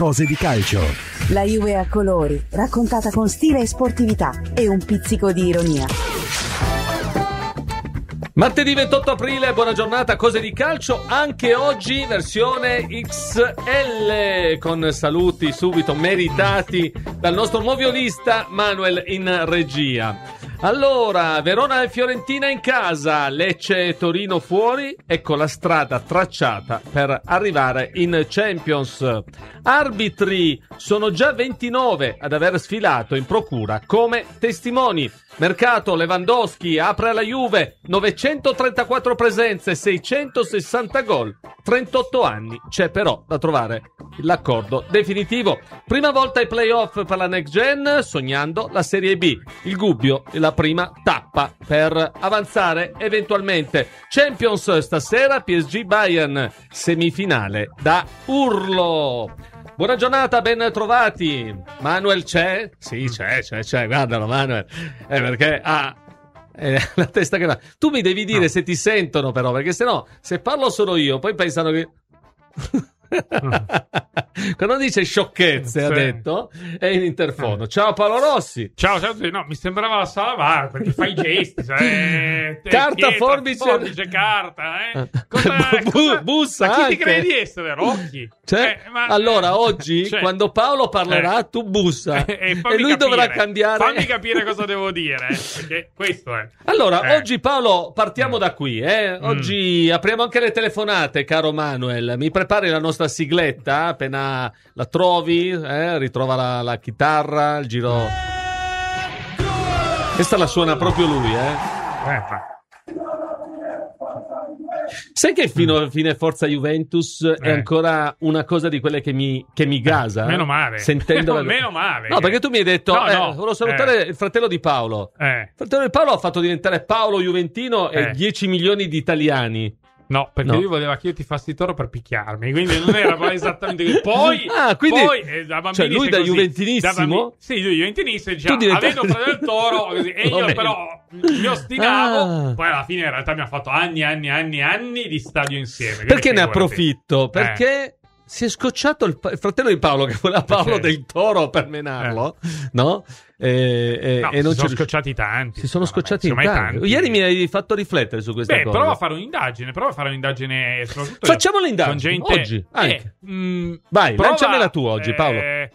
Cose di calcio. La Juve a colori, raccontata con stile e sportività e un pizzico di ironia. Martedì 28 aprile, buona giornata, Cose di calcio, anche oggi versione XL, con saluti subito meritati dal nostro moviolista Manuel in regia. Allora, Verona e Fiorentina in casa, Lecce e Torino fuori, ecco la strada tracciata per arrivare in Champions. Arbitri, sono già 29 ad aver sfilato in procura come testimoni. Mercato, Lewandowski apre alla Juve, 934 presenze, 660 gol, 38 anni. C'è però da trovare l'accordo definitivo. Prima volta ai playoff per la Next Gen, sognando la Serie B. Il Gubbio è la prima tappa per avanzare eventualmente. Champions stasera, PSG Bayern, semifinale da urlo. Buona giornata, ben trovati. Manuel c'è? Sì, c'è, guardalo Manuel. Perché la testa che va. Tu mi devi dire se ti sentono però, perché sennò se parlo solo io, poi pensano che quando dice sciocchezze, sì, ha detto, è in interfono. Ciao Paolo Rossi. Ciao. No, mi sembrava la sala VAR perché fai gesti, carta, forbice, carta, bussa. Ma chi anche ti credi di essere, Rocchi? Allora oggi quando Paolo parlerà tu bussa e lui dovrà cambiare. Fammi capire cosa devo dire, perché questo è. Allora oggi Paolo partiamo da qui, oggi apriamo anche le telefonate, caro Manuel. Mi prepari la nostra sigletta appena la trovi, ritrova la chitarra, il giro. Questa la suona proprio lui, Sai che fine Forza Juventus è ancora una cosa di quelle che mi gasa? Meno male. Sentendo meno male. No, perché tu mi hai detto, no, volevo salutare il fratello di Paolo. Il fratello di Paolo ha fatto diventare Paolo Juventino e 10 milioni di italiani. No, perché lui voleva che io ti fassi toro per picchiarmi, quindi non era esattamente così. Poi, da bambini, cioè lui da juventinissimo? Sì, lui juventinissimo, diceva, avendo preso il toro, così, e io però mi ostinavo, poi alla fine in realtà mi ha fatto anni di stadio insieme. Perché ne approfitto? Perché si è scocciato il fratello di Paolo, che voleva Paolo del Toro per menarlo, no? E non si sono scocciati tanti. Si sono scocciati tanti. Ieri mi hai fatto riflettere su questa cosa. Prova a fare un'indagine. Facciamo l'indagine oggi. Vai, lanciamela tu oggi, Paolo.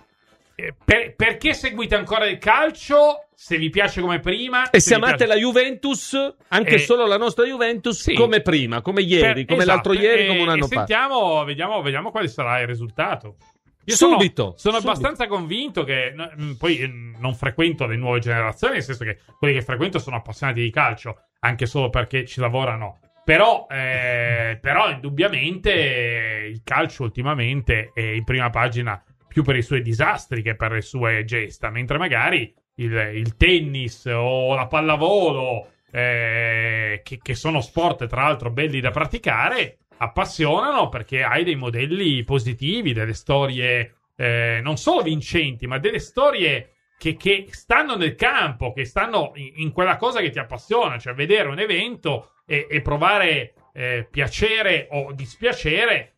Perché seguite ancora il calcio? Se vi piace come prima, e se amate la Juventus, anche solo la nostra Juventus, sì, come prima, come ieri, come l'altro ieri, come un anno fa. Vediamo quale sarà il risultato. Io sono abbastanza convinto che poi non frequento le nuove generazioni, nel senso che quelli che frequento sono appassionati di calcio, anche solo perché ci lavorano. Però indubbiamente il calcio ultimamente è in prima pagina più per i suoi disastri che per le sue gesta, mentre magari il tennis o la pallavolo, che sono sport tra l'altro belli da praticare, appassionano perché hai dei modelli positivi, delle storie non solo vincenti, ma delle storie che stanno nel campo, che stanno in quella cosa che ti appassiona, cioè vedere un evento e provare piacere o dispiacere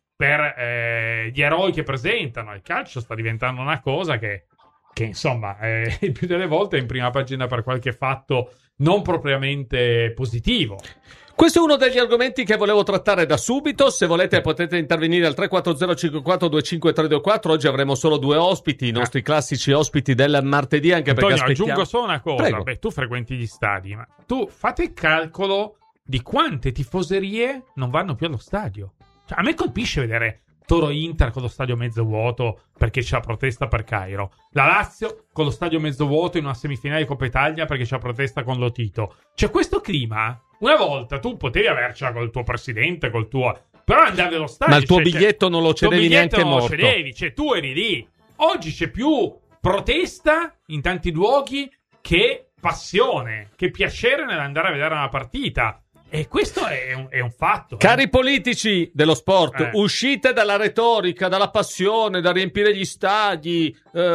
per gli eroi che presentano. Il calcio sta diventando una cosa che insomma il più delle volte è in prima pagina per qualche fatto non propriamente positivo. Questo è uno degli argomenti che volevo trattare da subito. Se volete potete intervenire al 340-54-25324. Oggi avremo solo 2 ospiti, i nostri classici ospiti del martedì, anche Antonio, perché aspettiamo. Aggiungo solo una cosa. Beh, tu frequenti gli stadi, ma tu fate il calcolo di quante tifoserie non vanno più allo stadio. Cioè, a me colpisce vedere Toro Inter con lo stadio mezzo vuoto perché c'è la protesta per Cairo, la Lazio con lo stadio mezzo vuoto in una semifinale di Coppa Italia perché c'è la protesta con Lotito. C'è questo clima. Una volta tu potevi avercela col tuo presidente, col tuo, però andavi allo stadio. Ma il tuo biglietto non lo cedevi neanche morto. Non lo cedevi, cioè tu eri lì. Oggi c'è più protesta in tanti luoghi che passione, che piacere nell'andare a vedere una partita. E questo è un fatto. Cari politici dello sport, uscite dalla retorica, dalla passione, da riempire gli stadi,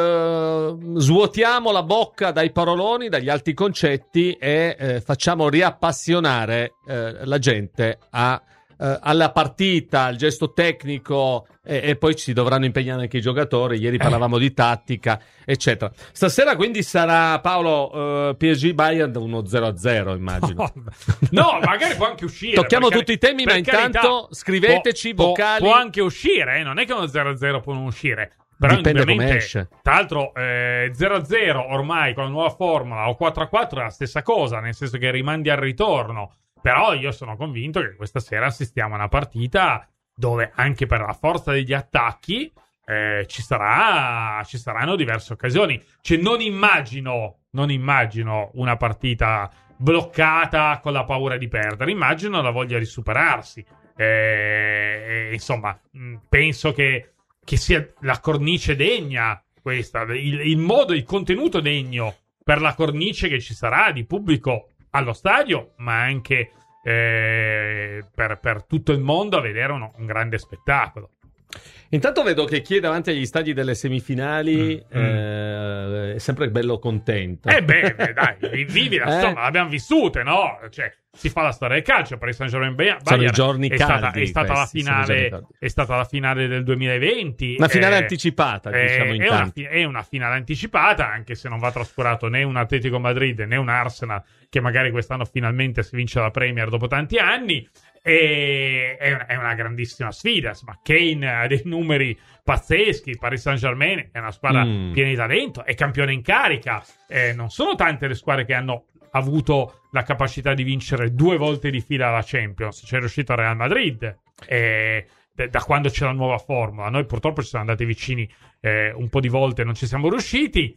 svuotiamo la bocca dai paroloni, dagli alti concetti e facciamo riappassionare la gente a alla partita, al gesto tecnico, e poi ci dovranno impegnare anche i giocatori. Ieri parlavamo di tattica, eccetera. Stasera quindi sarà, Paolo, PSG Bayern 1-0-0, immagino. No, magari può anche uscire. Tocchiamo tutti i temi, ma intanto scriveteci vocali. Può anche uscire, non è che uno 0-0 può non uscire. Però dipende come esce. Tra l'altro 0-0 ormai con la nuova formula o 4-4 è la stessa cosa, nel senso che rimandi al ritorno. Però io sono convinto che questa sera assistiamo a una partita dove anche per la forza degli attacchi ci saranno diverse occasioni. Cioè non immagino una partita bloccata con la paura di perdere, immagino la voglia di superarsi. Insomma, penso che sia la cornice degna questa, il contenuto degno per la cornice che ci sarà di pubblico allo stadio, ma anche per tutto il mondo a vedere un grande spettacolo. Intanto vedo che chi è davanti agli stadi delle semifinali è sempre bello contento. Dai, vivi insomma, l'abbiamo vissute, no? Cioè, si fa la storia del calcio. Per il Saint-Germain Bayern sono i giorni caldi. È stata la finale del 2020. Una finale anticipata, diciamo intanto. È una finale anticipata, anche se non va trascurato né un Atletico Madrid né un Arsenal, che magari quest'anno finalmente si vince la Premier dopo tanti anni. È una grandissima sfida. Insomma, Kane ha dei numeri pazzeschi. Paris Saint-Germain è una squadra piena di talento, è campione in carica. Non sono tante le squadre che hanno avuto la capacità di vincere 2 volte di fila la Champions. C'è riuscito il Real Madrid da quando c'è la nuova formula. Noi purtroppo ci siamo andati vicini un po' di volte e non ci siamo riusciti,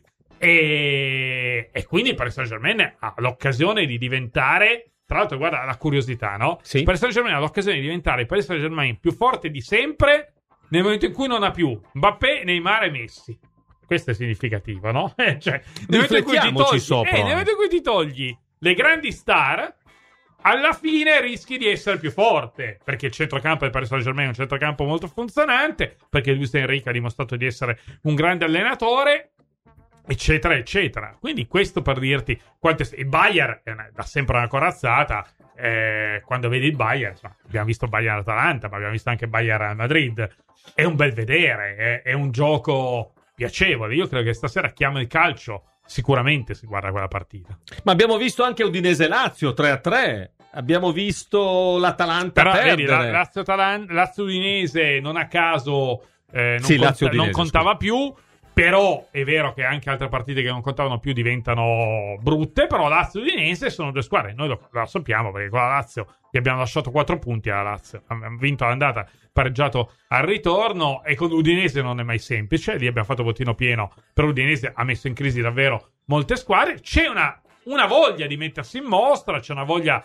e quindi Paris Saint-Germain ha l'occasione di diventare, tra l'altro guarda la curiosità, no? Sì. Paris Saint-Germain ha l'occasione di diventare il Paris Saint-Germain più forte di sempre nel momento in cui non ha più Mbappé, Neymar e Messi. Questo è significativo, no? Cioè, nel momento in cui ti togli le grandi star, alla fine rischi di essere più forte, perché il centrocampo del Paris Saint-Germain è un centrocampo molto funzionante, perché Luis Enrique ha dimostrato di essere un grande allenatore, eccetera eccetera. Quindi questo per dirti il Bayern dà sempre una corazzata. Quando vedi il Bayern, insomma, abbiamo visto Bayern Atalanta, ma abbiamo visto anche Bayern Real Madrid. È un bel vedere, è un gioco piacevole. Io credo che stasera chi ama il calcio sicuramente si guarda quella partita. Ma abbiamo visto anche Udinese-Lazio 3-3. Abbiamo visto l'Atalanta perdere. Vedi, Lazio-Udinese non a caso non contava più. Però è vero che anche altre partite che non contavano più diventano brutte. Però Lazio e Udinese sono 2 squadre. Noi lo sappiamo, perché con la Lazio gli abbiamo lasciato 4 punti alla Lazio. Abbiamo vinto all'andata, pareggiato al ritorno. E con l'Udinese non è mai semplice. Lì abbiamo fatto bottino pieno. Però l'Udinese ha messo in crisi davvero molte squadre. C'è una voglia di mettersi in mostra. C'è una voglia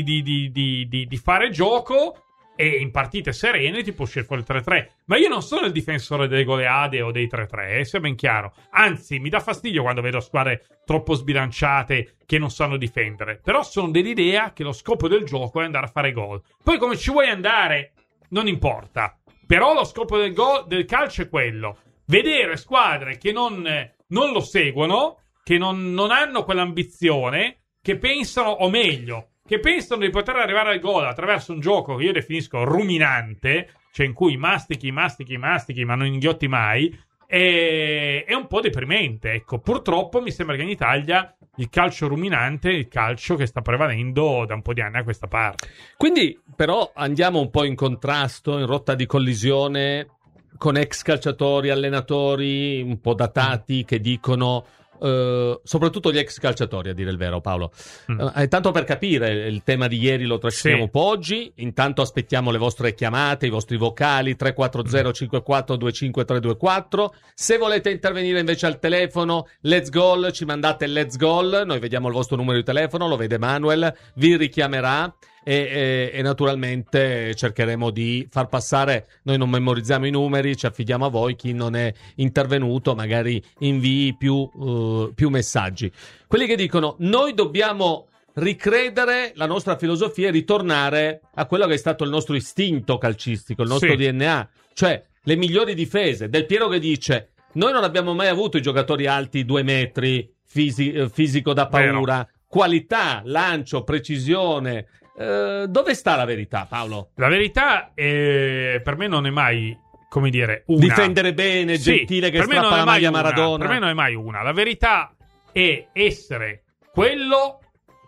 di fare gioco. E in partite serene ti può uscire fuori il 3-3. Ma io non sono il difensore delle goleade o dei 3-3, sia ben chiaro. Anzi, mi dà fastidio quando vedo squadre troppo sbilanciate che non sanno difendere. Però sono dell'idea che lo scopo del gioco è andare a fare gol. Poi come ci vuoi andare non importa. Però lo scopo del calcio è quello. Vedere squadre che non lo seguono, che non hanno quell'ambizione, che pensano, o meglio, che pensano di poter arrivare al gol attraverso un gioco che io definisco ruminante, cioè in cui mastichi, ma non inghiotti mai, è un po' deprimente. Ecco, purtroppo mi sembra che in Italia il calcio ruminante è il calcio che sta prevalendo da un po' di anni a questa parte. Quindi, però, andiamo un po' in contrasto, in rotta di collisione con ex calciatori, allenatori un po' datati che dicono... soprattutto gli ex calciatori, a dire il vero, Paolo. Tanto per capire, il tema di ieri lo trasciniamo un po' oggi. Intanto aspettiamo le vostre chiamate, i vostri vocali 340 54 25 324. Se volete intervenire invece al telefono Let's Goal, ci mandate Let's Goal, noi vediamo il vostro numero di telefono, lo vede Manuel, vi richiamerà e naturalmente cercheremo di far passare. Noi non memorizziamo i numeri, ci affidiamo a voi. Chi non è intervenuto magari invii più messaggi. Quelli che dicono noi dobbiamo ricredere la nostra filosofia e ritornare a quello che è stato il nostro istinto calcistico, il nostro DNA, cioè le migliori difese. Del Piero che dice noi non abbiamo mai avuto i giocatori alti 2 metri, fisico da paura, qualità, lancio, precisione, Dove sta la verità, Paolo? La verità per me non è mai, come dire, una. Difendere bene, Gentile che strappa la maglia Maradona. Per me non è mai una. La verità è essere quello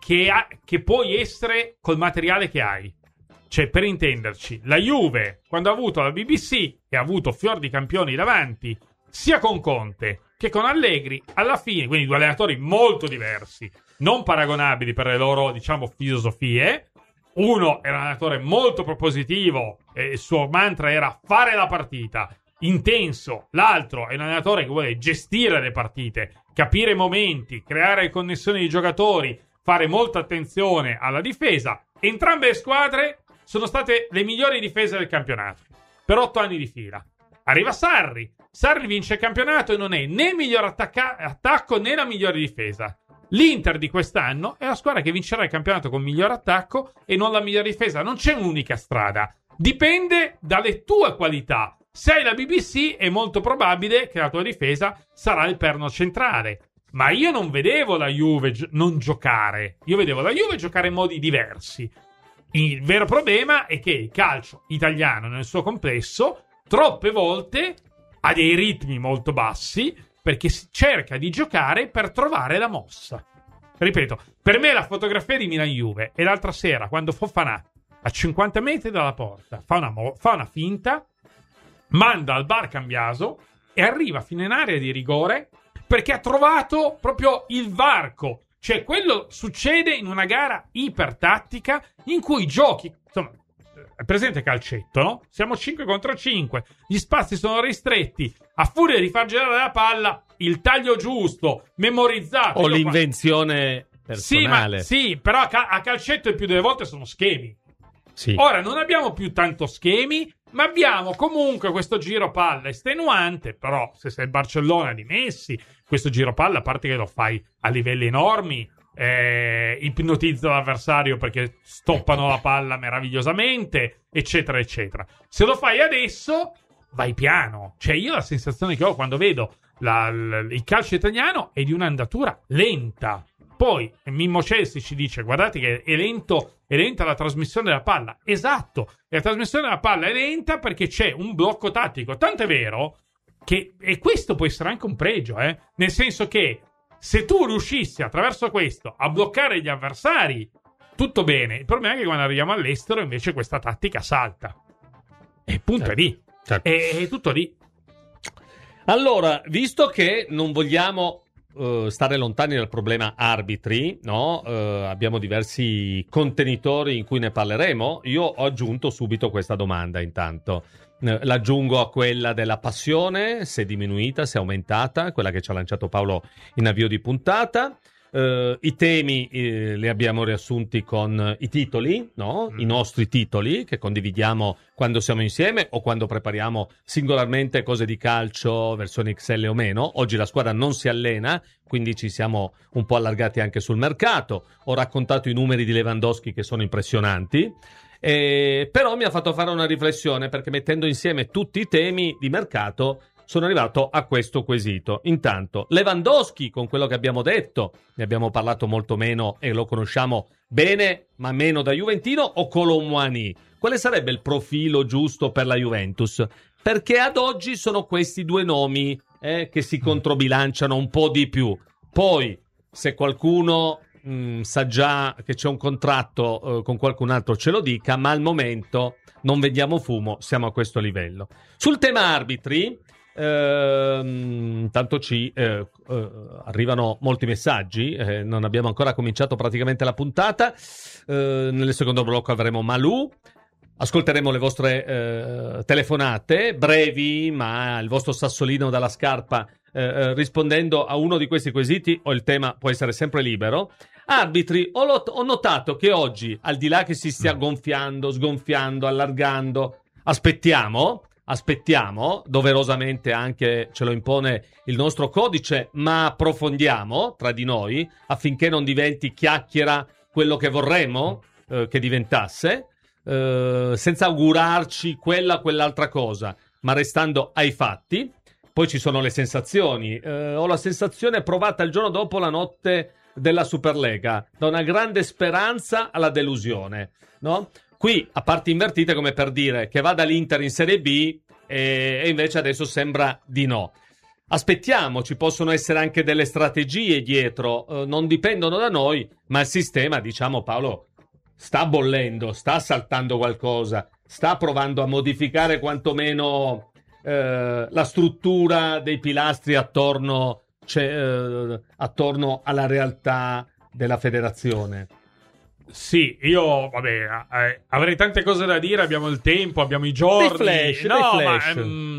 che puoi essere col materiale che hai. Cioè, per intenderci, la Juve, quando ha avuto la BBC e ha avuto fior di campioni davanti, sia con Conte che con Allegri, alla fine, quindi due allenatori molto diversi, non paragonabili per le loro, diciamo, filosofie. Uno era un allenatore molto propositivo e il suo mantra era fare la partita, intenso. L'altro è un allenatore che vuole gestire le partite, capire i momenti, creare connessioni di giocatori, fare molta attenzione alla difesa. Entrambe le squadre sono state le migliori difese del campionato per 8 anni di fila. Arriva Sarri vince il campionato e non è né il miglior attacco né la migliore difesa. L'Inter di quest'anno è la squadra che vincerà il campionato con miglior attacco e non la migliore difesa. Non c'è un'unica strada, dipende dalle tue qualità. Se hai la BBC è molto probabile che la tua difesa sarà il perno centrale. Ma io non vedevo la Juve non giocare, io vedevo la Juve giocare in modi diversi. Il vero problema è che il calcio italiano nel suo complesso troppe volte ha dei ritmi molto bassi, perché si cerca di giocare per trovare la mossa. Ripeto, per me la fotografia di Milan-Juve è l'altra sera, quando Fofana, a 50 metri dalla porta, fa una finta, manda al bar Cambiaso e arriva fino in area di rigore perché ha trovato proprio il varco. Cioè, quello succede in una gara ipertattica in cui giochi... Insomma, è presente calcetto, no? Siamo 5 contro 5, gli spazi sono ristretti, a furia di far girare la palla, il taglio giusto, memorizzato. O l'invenzione personale. Sì, però a calcetto il più delle volte sono schemi. Sì. Ora, non abbiamo più tanto schemi, ma abbiamo comunque questo giro palla estenuante, però se sei il Barcellona di Messi, questo giro palla, a parte che lo fai a livelli enormi, ipnotizza l'avversario perché stoppano la palla meravigliosamente, eccetera eccetera. Se lo fai adesso vai piano. Cioè, io la sensazione che ho quando vedo il calcio italiano è di un'andatura lenta. Poi Mimmo Celsi ci dice: guardate che è lenta la trasmissione della palla. Esatto, la trasmissione della palla è lenta perché c'è un blocco tattico. Tanto è vero che, e questo può essere anche un pregio, nel senso che se tu riuscissi attraverso questo a bloccare gli avversari, tutto bene. Il problema è che quando arriviamo all'estero invece questa tattica salta. E punto, è lì. Certo. È tutto lì. Allora, visto che non vogliamo stare lontani dal problema arbitri, no? Abbiamo diversi contenitori in cui ne parleremo. Io ho aggiunto subito questa domanda intanto. L'aggiungo a quella della passione, se è diminuita, se è aumentata, quella che ci ha lanciato Paolo in avvio di puntata. I temi li abbiamo riassunti con i titoli, no? I nostri titoli che condividiamo quando siamo insieme o quando prepariamo singolarmente cose di calcio, versione XL o meno. Oggi la squadra non si allena, quindi ci siamo un po' allargati anche sul mercato. Ho raccontato i numeri di Lewandowski che sono impressionanti. Però mi ha fatto fare una riflessione, perché mettendo insieme tutti i temi di mercato sono arrivato a questo quesito. Intanto, Lewandowski, con quello che abbiamo detto, ne abbiamo parlato molto meno e lo conosciamo bene, ma meno da juventino, o Kolo Muani? Quale sarebbe il profilo giusto per la Juventus? Perché ad oggi sono questi due nomi che si controbilanciano un po' di più. Poi, se qualcuno sa già che c'è un contratto con qualcun altro, ce lo dica, ma al momento non vendiamo fumo, siamo a questo livello. Sul tema arbitri, intanto ci arrivano molti messaggi, non abbiamo ancora cominciato praticamente la puntata. Nel secondo blocco avremo Malù, ascolteremo le vostre telefonate brevi, ma il vostro sassolino dalla scarpa rispondendo a uno di questi quesiti, o il tema può essere sempre libero. Arbitri, ho notato che oggi, al di là che si stia gonfiando, sgonfiando, allargando, aspettiamo, doverosamente anche ce lo impone il nostro codice, ma approfondiamo tra di noi affinché non diventi chiacchiera quello che vorremmo che diventasse, senza augurarci quella o quell'altra cosa, ma restando ai fatti. Poi ci sono le sensazioni. Ho la sensazione provata il giorno dopo la notte della Superlega, da una grande speranza alla delusione, no? Qui a parti invertite, come per dire che vada l'Inter in Serie B e invece adesso sembra di no. Aspettiamo, ci possono essere anche delle strategie dietro, non dipendono da noi, ma il sistema, diciamo, Paolo, sta bollendo, sta saltando qualcosa, sta provando a modificare quantomeno la struttura dei pilastri attorno alla realtà della federazione. Sì, io avrei tante cose da dire, abbiamo il tempo, abbiamo i giorni. Dei flash.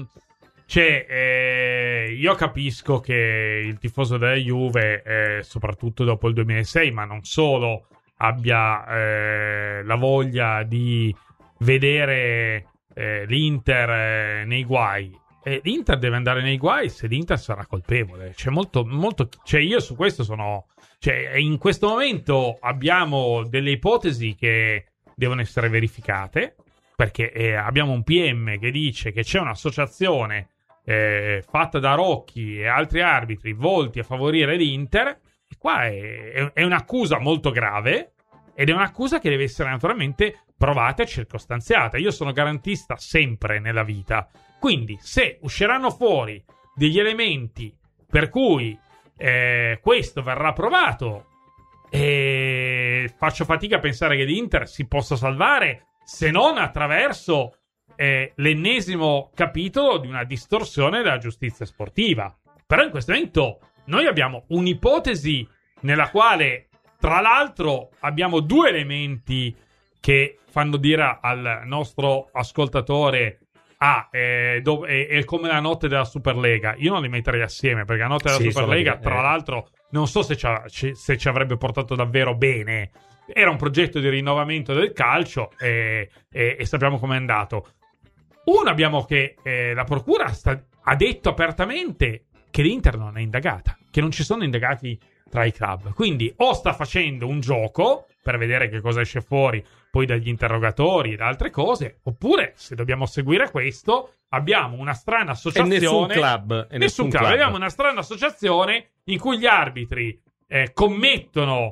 Io capisco che il tifoso della Juve, soprattutto dopo il 2006, ma non solo, abbia la voglia di vedere l'Inter nei guai. L'Inter deve andare nei guai se l'Inter sarà colpevole. Io su questo sono... in questo momento abbiamo delle ipotesi che devono essere verificate, perché abbiamo un PM che dice che c'è un'associazione fatta da Rocchi e altri arbitri volti a favorire l'Inter. E qua è un'accusa molto grave, ed è un'accusa che deve essere naturalmente provata e circostanziata. Io sono garantista sempre nella vita, quindi se usciranno fuori degli elementi per cui questo verrà provato, faccio fatica a pensare che l'Inter si possa salvare se non attraverso l'ennesimo capitolo di una distorsione della giustizia sportiva. Però in questo momento noi abbiamo un'ipotesi nella quale, tra l'altro, abbiamo due elementi che fanno dire al nostro ascoltatore è come la notte della Superlega. Io non li metterei assieme, perché la notte della Superlega, tra l'altro, non so se ci avrebbe portato davvero bene. Era un progetto di rinnovamento del calcio e sappiamo com'è andato. Uno, abbiamo che la procura ha detto apertamente che l'Inter non è indagata, che non ci sono indagati tra i club. Quindi o sta facendo un gioco per vedere che cosa esce fuori poi dagli interrogatori e da altre cose, oppure, se dobbiamo seguire questo, abbiamo una strana associazione. Nessun club. Abbiamo una strana associazione in cui gli arbitri commettono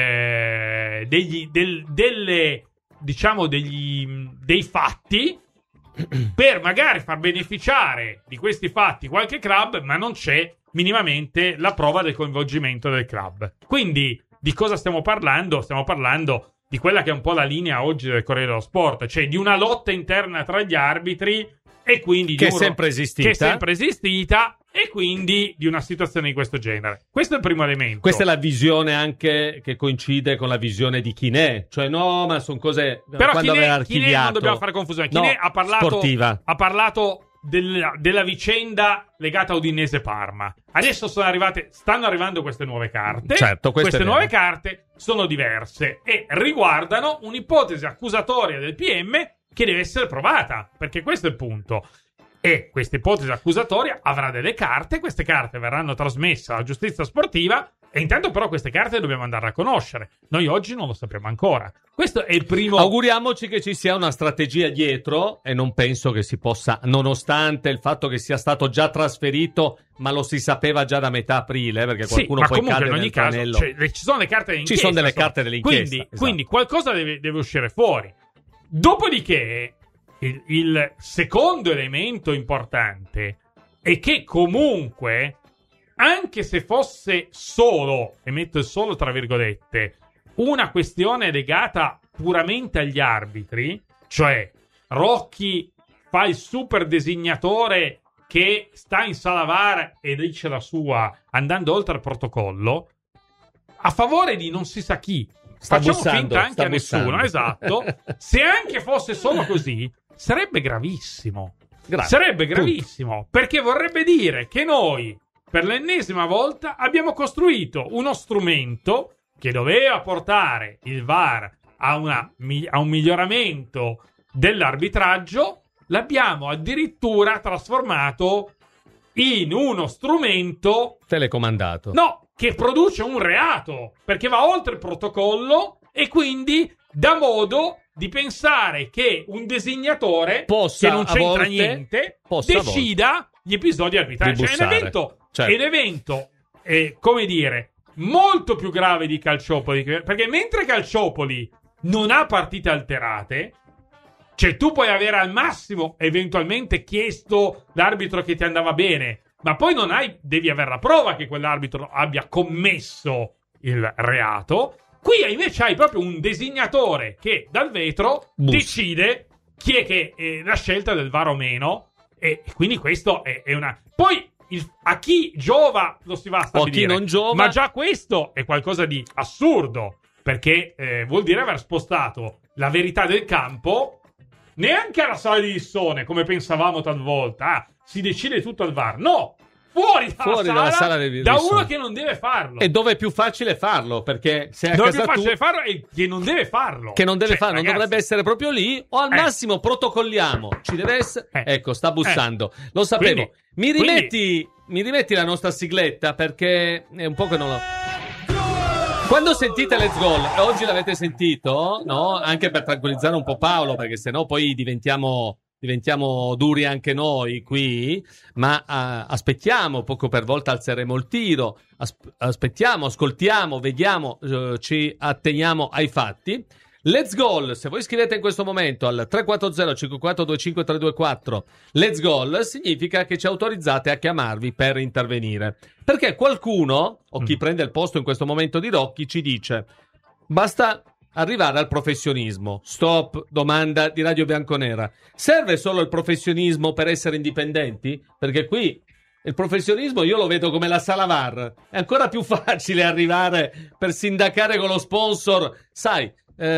dei fatti per magari far beneficiare di questi fatti qualche club, ma non c'è minimamente la prova del coinvolgimento del club. Quindi di cosa stiamo parlando? Stiamo parlando di quella che è un po' la linea oggi del Corriere dello Sport, cioè di una lotta interna tra gli arbitri, e quindi che è sempre esistita, e quindi di una situazione di questo genere. Questo è il primo elemento. Questa è la visione anche che coincide con la visione di Chinè, cioè no, ma sono cose. Però quando aveva archiviato, Chinè non dobbiamo fare confusione. Chinè ha parlato della vicenda legata a Udinese Parma. Adesso stanno arrivando queste nuove carte. Certo, queste nuove carte sono diverse e riguardano un'ipotesi accusatoria del PM che deve essere provata, perché questo è il punto. E questa ipotesi accusatoria avrà delle carte, queste carte verranno trasmesse alla giustizia sportiva, e intanto però queste carte dobbiamo andare a conoscere. Noi oggi non lo sappiamo ancora. Questo è il primo. Auguriamoci che ci sia una strategia dietro, e non penso che si possa, nonostante il fatto che sia stato già trasferito, ma lo si sapeva già da metà aprile, perché qualcuno poi cade in ogni nel caso, tranello. ci sono le carte dell'inchiesta. Ci sono delle carte dell'inchiesta. Quindi qualcosa deve uscire fuori. Dopodiché il secondo elemento importante è che comunque, anche se fosse solo, e metto il solo tra virgolette, una questione legata puramente agli arbitri, cioè Rocchi fa il super designatore che sta in sala VAR e dice la sua andando oltre il protocollo, a favore di non si sa chi, facciamo finta anche a nessuno, esatto, se anche fosse solo così, sarebbe gravissimo. Sarebbe gravissimo, perché vorrebbe dire che noi, per l'ennesima volta, abbiamo costruito uno strumento che doveva portare il VAR a un miglioramento dell'arbitraggio. L'abbiamo addirittura trasformato in uno strumento telecomandato. No, che produce un reato, perché va oltre il protocollo e quindi dà modo di pensare che un designatore possa, che non c'entra niente decida gli episodi arbitrali. Cioè, è un evento, come dire, molto più grave di Calciopoli, perché mentre Calciopoli non ha partite alterate, cioè tu puoi avere al massimo eventualmente chiesto l'arbitro che ti andava bene, ma poi devi avere la prova che quell'arbitro abbia commesso il reato. Qui invece hai proprio un designatore che dal vetro decide chi è che è la scelta del VAR o meno, e quindi questo è una... Poi a chi giova lo si va a stabilire, o chi non giova, ma già questo è qualcosa di assurdo, perché vuol dire aver spostato la verità del campo neanche alla sala di Lissone, come pensavamo talvolta. Si decide tutto al VAR. No! Fuori dalla sala da uno che non deve farlo. E dove è più facile farlo, perché se a dove casa è più facile farlo è che non deve farlo. Che non deve farlo, ragazzi, non dovrebbe essere proprio lì, o al massimo protocolliamo. Ci deve essere. Ecco, sta bussando. Lo sapevo. Quindi, mi rimetti la nostra sigletta, perché è un po' che non lo... Quando sentite Let's Goal, e oggi l'avete sentito, no? Anche per tranquillizzare un po' Paolo, perché sennò poi diventiamo duri anche noi qui, ma aspettiamo, poco per volta alzeremo il tiro, aspettiamo, ascoltiamo, vediamo, ci atteniamo ai fatti. Let's Goal, se voi scrivete in questo momento al 340 5425 324 Let's Goal, significa che ci autorizzate a chiamarvi per intervenire, perché qualcuno, o chi prende il posto in questo momento di Rocchi, ci dice: basta arrivare al professionismo. Stop, domanda di Radio Bianconera. Serve solo il professionismo per essere indipendenti? Perché qui il professionismo io lo vedo come la sala VAR. È ancora più facile arrivare per sindacare con lo sponsor. Sai,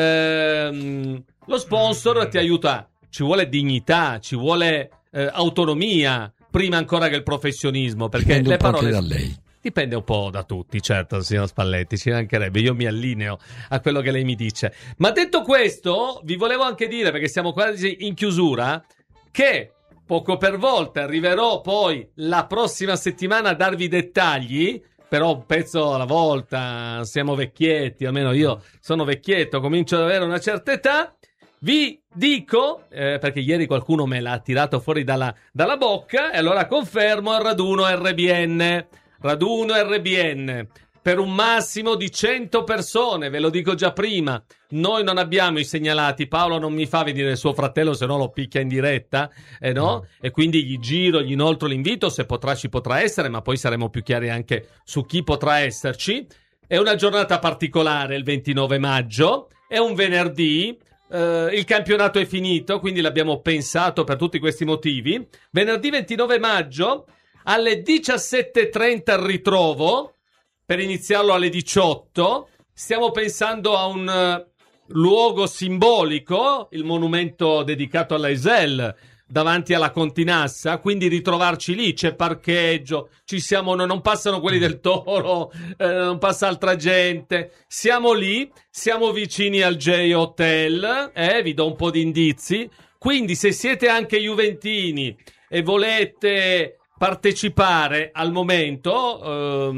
lo sponsor ti aiuta. Ci vuole dignità, ci vuole autonomia, prima ancora che il professionismo. Perché dipende le un po' parole... anche da lei. Dipende un po' da tutti, certo, signor Spalletti, ci mancherebbe, io mi allineo a quello che lei mi dice. Ma detto questo, vi volevo anche dire, perché siamo quasi in chiusura, che poco per volta arriverò poi la prossima settimana a darvi dettagli, però un pezzo alla volta, siamo vecchietti, almeno io sono vecchietto, comincio ad avere una certa età. Vi dico, perché ieri qualcuno me l'ha tirato fuori dalla bocca, e allora confermo il raduno RBN. Raduno RBN per un massimo di 100 persone, ve lo dico già prima. Noi non abbiamo i segnalati, Paolo non mi fa venire suo fratello, se no lo picchia in diretta, no? E quindi gli inoltro l'invito, se potrà ci potrà essere, ma poi saremo più chiari anche su chi potrà esserci. È una giornata particolare, il 29 maggio, è un venerdì, il campionato è finito, quindi l'abbiamo pensato per tutti questi motivi. Venerdì 29 maggio... alle 17:30 il ritrovo, per iniziarlo alle 18. Stiamo pensando a un luogo simbolico, il monumento dedicato all'Aisel davanti alla Continassa, quindi ritrovarci lì, c'è parcheggio, ci siamo, non passano quelli del Toro, non passa altra gente, siamo lì, siamo vicini al J Hotel, vi do un po' di indizi, quindi se siete anche juventini e volete partecipare al momento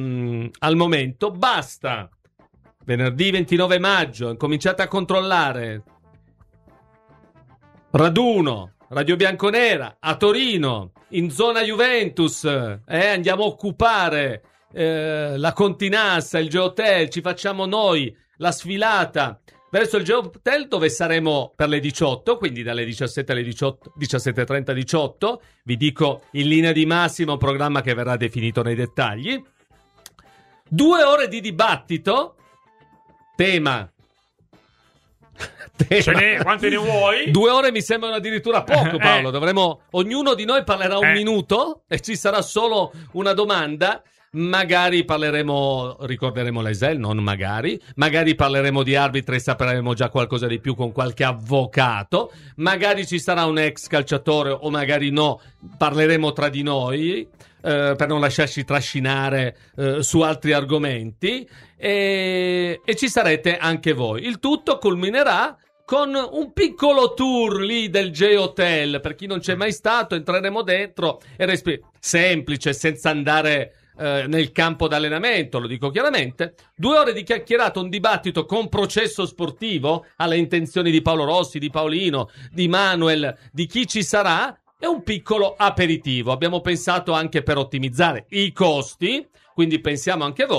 basta venerdì 29 maggio incominciate a controllare raduno Radio Bianconera a Torino in zona Juventus, andiamo a occupare la Continassa, il Geotel, ci facciamo noi la sfilata verso il Geotel, dove saremo per le 18, quindi dalle 17 alle 18, 17:30 18. Vi dico in linea di massima un programma che verrà definito nei dettagli. 2 ore di dibattito. Tema. Quante ne vuoi? 2 ore mi sembrano addirittura poco, Paolo. Ognuno di noi parlerà un minuto e ci sarà solo una domanda. Magari ricorderemo l'Aisel, non magari parleremo di arbitri e sapremo già qualcosa di più con qualche avvocato, magari ci sarà un ex calciatore o magari no, parleremo tra di noi per non lasciarci trascinare su altri argomenti e ci sarete anche voi. Il tutto culminerà con un piccolo tour lì del J Hotel, per chi non c'è mai stato entreremo dentro e semplice, senza andare nel campo d'allenamento, lo dico chiaramente. 2 ore di chiacchierato, un dibattito con processo sportivo alle intenzioni di Paolo Rossi, di Paolino, di Manuel, di chi ci sarà, e un piccolo aperitivo. Abbiamo pensato anche per ottimizzare i costi, quindi pensiamo anche a voi.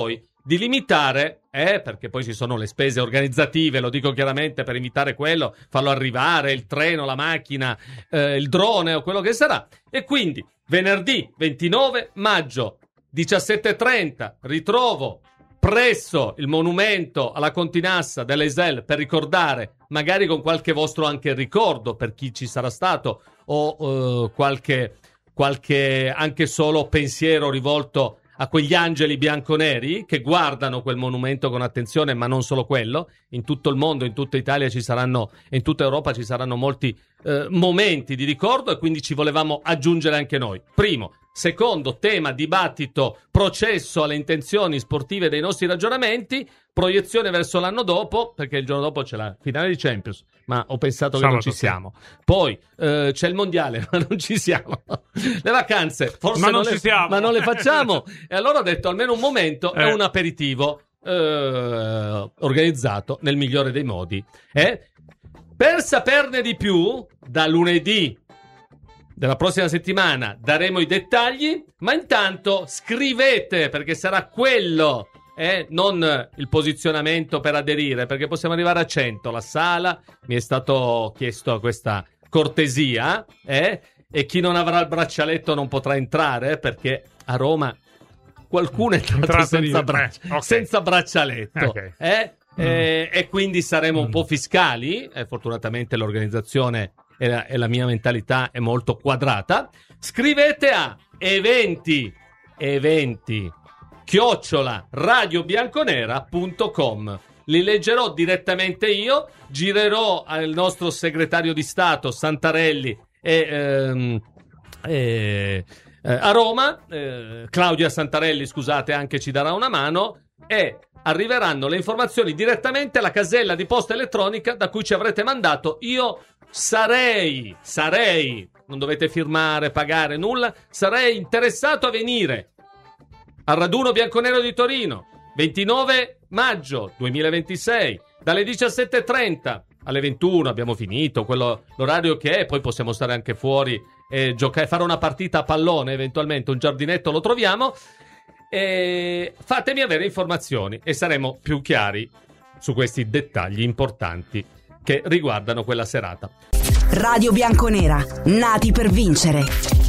di limitare, perché poi ci sono le spese organizzative, lo dico chiaramente, per invitare quello, farlo arrivare, il treno, la macchina, il drone o quello che sarà. E quindi venerdì 29 maggio 17:30 ritrovo presso il monumento alla Continassa dell'Eisel per ricordare, magari con qualche vostro anche ricordo per chi ci sarà stato, o qualche anche solo pensiero rivolto a quegli angeli bianconeri che guardano quel monumento con attenzione, ma non solo quello. In tutto il mondo, in tutta Italia ci saranno, in tutta Europa ci saranno molti momenti di ricordo, e quindi ci volevamo aggiungere anche noi. Primo. Secondo tema, dibattito, processo alle intenzioni sportive dei nostri ragionamenti, proiezione verso l'anno dopo, perché il giorno dopo c'è la finale di Champions, ma ho pensato che non ci siamo. Poi c'è il mondiale, ma non ci siamo. Le vacanze, forse ma non le facciamo. E allora ho detto almeno un momento è un aperitivo organizzato nel migliore dei modi. Per saperne di più, da lunedì della prossima settimana daremo i dettagli, ma intanto scrivete, perché sarà quello, non il posizionamento per aderire, perché possiamo arrivare a 100. La sala mi è stato chiesto questa cortesia, e chi non avrà il braccialetto non potrà entrare, perché a Roma qualcuno è entrato senza braccialetto. Okay. E quindi saremo un po' fiscali, fortunatamente l'organizzazione e la mia mentalità è molto quadrata. Scrivete a eventi @radiobianconera.com. Li leggerò direttamente io, girerò al nostro segretario di Stato Santarelli a Roma, Claudia Santarelli, scusate, anche ci darà una mano, e arriveranno le informazioni direttamente alla casella di posta elettronica da cui ci avrete mandato. Io sarei, non dovete firmare, pagare, nulla, sarei interessato a venire al raduno bianconero di Torino, 29 maggio 2026, dalle 17:30 alle 21, abbiamo finito l'orario che è, poi possiamo stare anche fuori e giocare, fare una partita a pallone, eventualmente un giardinetto lo troviamo, e fatemi avere informazioni e saremo più chiari su questi dettagli importanti che riguardano quella serata. Radio Bianconera, nati per vincere.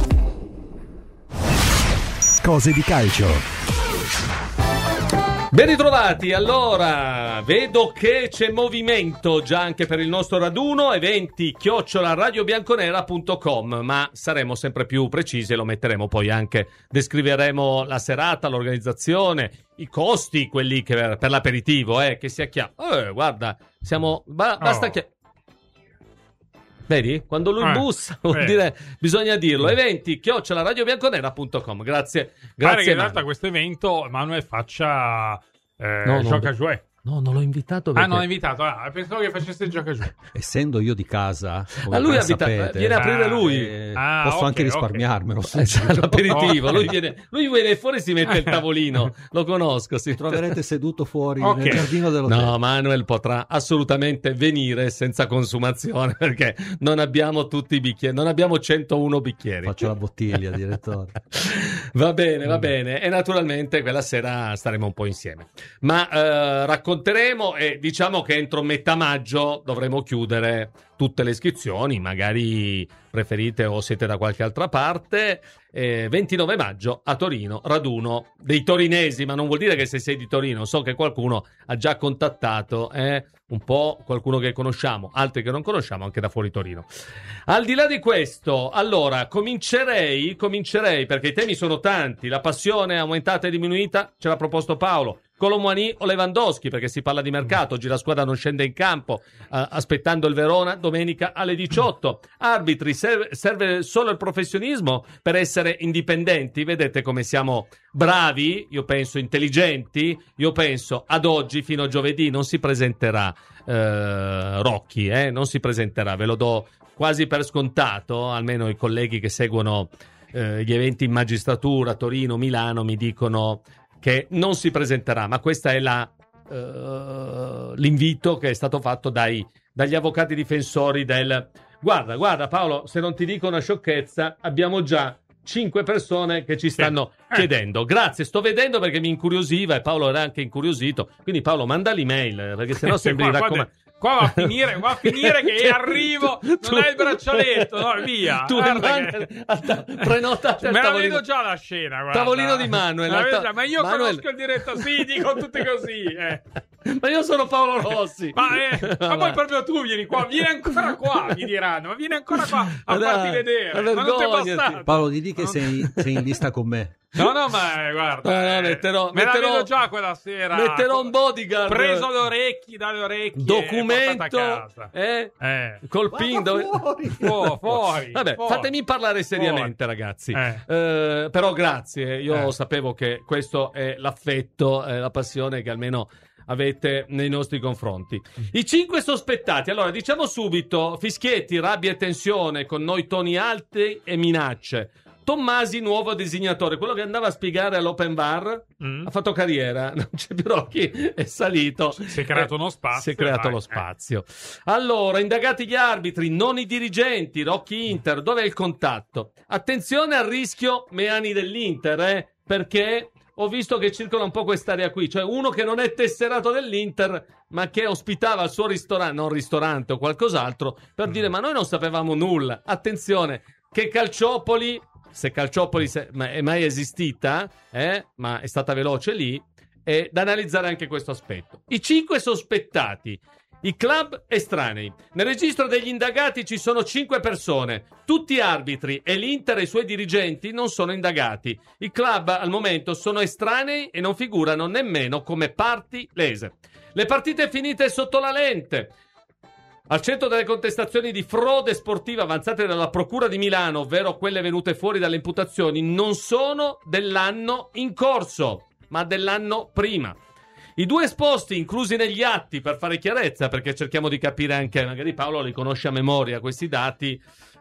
Cose di calcio. Ben ritrovati. Allora, vedo che c'è movimento già anche per il nostro raduno, eventi @radiobianconera.com, ma saremo sempre più precisi e lo metteremo poi anche, descriveremo la serata, l'organizzazione, i costi, quelli che per l'aperitivo, che sia chiaro. Guarda, siamo basta che vedi? Quando lui bussa, vuol dire, bisogna dirlo. Eventi @radiobianconera.com. Grazie. Pare che in realtà questo evento Manuel faccia gioca jouet. No, non l'ho invitato perché... non l'ho invitato. Pensavo che facesse il gioco a giocare. Essendo io di casa, lui sapete, viene a aprire lui. Posso anche risparmiarmelo. L'aperitivo. Lui viene fuori e si mette il tavolino. Lo conosco. Troverete seduto fuori nel giardino dell'hotel. No, Manuel potrà assolutamente venire senza consumazione, perché non abbiamo tutti i bicchieri. Non abbiamo 101 bicchieri. Faccio la bottiglia, direttore. Va bene. E naturalmente quella sera staremo un po' insieme. Ma racconteremo, e diciamo che entro metà maggio dovremo chiudere tutte le iscrizioni, magari preferite o siete da qualche altra parte. 29 maggio a Torino, raduno dei torinesi, ma non vuol dire che se sei di Torino, so che qualcuno ha già contattato, un po' qualcuno che conosciamo, altri che non conosciamo anche da fuori Torino. Al di là di questo, allora comincerei perché i temi sono tanti, la passione è aumentata e diminuita, ce l'ha proposto Paolo. Colomboani o Lewandowski, perché si parla di mercato. Oggi la squadra non scende in campo, aspettando il Verona domenica alle 18. Arbitri, serve solo il professionismo per essere indipendenti? Vedete come siamo bravi, io penso intelligenti, io penso ad oggi fino a giovedì non si presenterà Rocchi, non si presenterà, ve lo do quasi per scontato, almeno i colleghi che seguono gli eventi in magistratura, Torino, Milano, mi dicono che non si presenterà, ma questo è l'invito che è stato fatto dagli avvocati difensori del... Guarda Paolo, se non ti dico una sciocchezza, abbiamo già 5 persone che ci stanno chiedendo. Grazie, sto vedendo perché mi incuriosiva e Paolo era anche incuriosito. Quindi Paolo manda l'email perché sennò sembri Qua va a finire che arrivo, non hai il braccialetto, no, via. Tu prenotate me la vedo già la scena, guarda. Tavolino di Manuel. Ma io conosco il direttore, sì, dico tutti così. Ma io sono Paolo Rossi. Ma poi proprio tu vieni qua, vieni ancora qua, mi diranno, ma vieni ancora qua a farti vedere. Ma non ti è passato. Paolo, di che sei in lista con me. No, ma guarda, me la vedo già quella sera. Metterò un bodyguard preso dalle orecchie, documento, a casa. Col pin fuori. Vabbè, fatemi parlare seriamente, ragazzi. Però grazie, io sapevo che questo è l'affetto, la passione che almeno avete nei nostri confronti. I 5 sospettati. Allora, diciamo subito: Fischietti, rabbia e tensione, con noi toni alti e minacce. Tommasi, nuovo designatore, quello che andava a spiegare all'open bar, ha fatto carriera, non c'è più Rocchi, è salito. Si è creato uno spazio. Si è creato lo spazio. Allora, indagati gli arbitri, non i dirigenti. Rocchi Inter, dov'è il contatto? Attenzione al rischio Meani dell'Inter, perché ho visto che circola un po' quest'area qui, cioè uno che non è tesserato dell'Inter, ma che ospitava il suo ristorante, non ristorante o qualcos'altro, per dire: ma noi non sapevamo nulla. Attenzione, che Calciopoli, se Calciopoli è mai esistita, ma è stata veloce lì, è da analizzare anche questo aspetto. I 5 sospettati, i club estranei. Nel registro degli indagati ci sono 5 persone, tutti arbitri, e l'Inter e i suoi dirigenti non sono indagati. I club al momento sono estranei e non figurano nemmeno come parti lese. Le partite finite sotto la lente. Al centro delle contestazioni di frode sportiva avanzate dalla Procura di Milano, ovvero quelle venute fuori dalle imputazioni, non sono dell'anno in corso, ma dell'anno prima. I 2 esposti inclusi negli atti, per fare chiarezza, perché cerchiamo di capire anche, magari Paolo li conosce a memoria questi dati,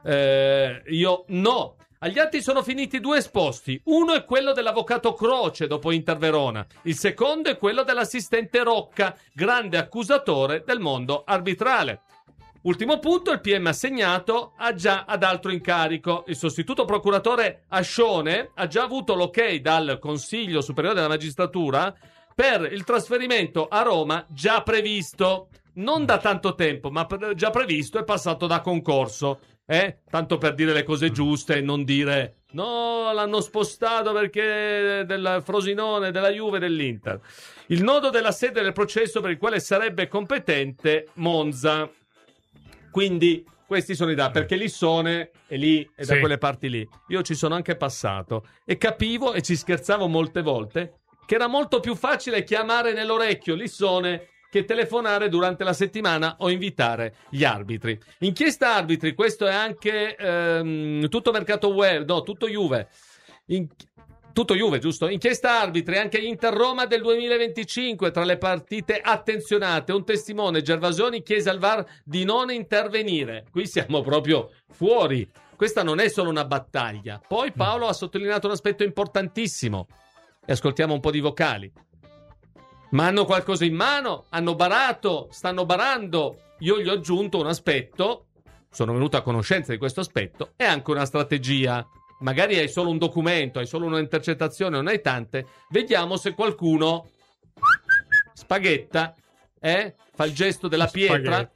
io no. Agli atti sono finiti 2 esposti. Uno è quello dell'avvocato Croce dopo Inter Verona. Il secondo è quello dell'assistente Rocca, grande accusatore del mondo arbitrale. Ultimo punto, il PM assegnato ha già ad altro incarico. Il sostituto procuratore Ascione ha già avuto l'ok dal Consiglio Superiore della Magistratura per il trasferimento a Roma già previsto. Non da tanto tempo, ma già previsto, è passato da concorso. Tanto per dire le cose giuste e non dire no, l'hanno spostato perché del Frosinone, della Juve, dell'Inter. Il nodo della sede del processo per il quale sarebbe competente Monza. Quindi questi sono i dati, perché Lissone è lì e da quelle parti lì. Io ci sono anche passato e capivo e ci scherzavo molte volte che era molto più facile chiamare nell'orecchio Lissone che telefonare durante la settimana o invitare gli arbitri. Inchiesta arbitri, questo è anche tutto mercato web, no, tutto Juve. Tutto Juve, giusto? Inchiesta arbitri, anche Inter-Roma del 2025, tra le partite attenzionate. Un testimone, Gervasoni, chiese al VAR di non intervenire. Qui siamo proprio fuori. Questa non è solo una battaglia. Poi Paolo ha sottolineato un aspetto importantissimo. E ascoltiamo un po' di vocali. Ma hanno qualcosa in mano? Hanno barato? Stanno barando? Io gli ho aggiunto un aspetto, sono venuto a conoscenza di questo aspetto, e anche una strategia. Magari hai solo un documento, hai solo un'intercettazione, non hai tante. Vediamo se qualcuno spaghetta, fa il gesto della pietra,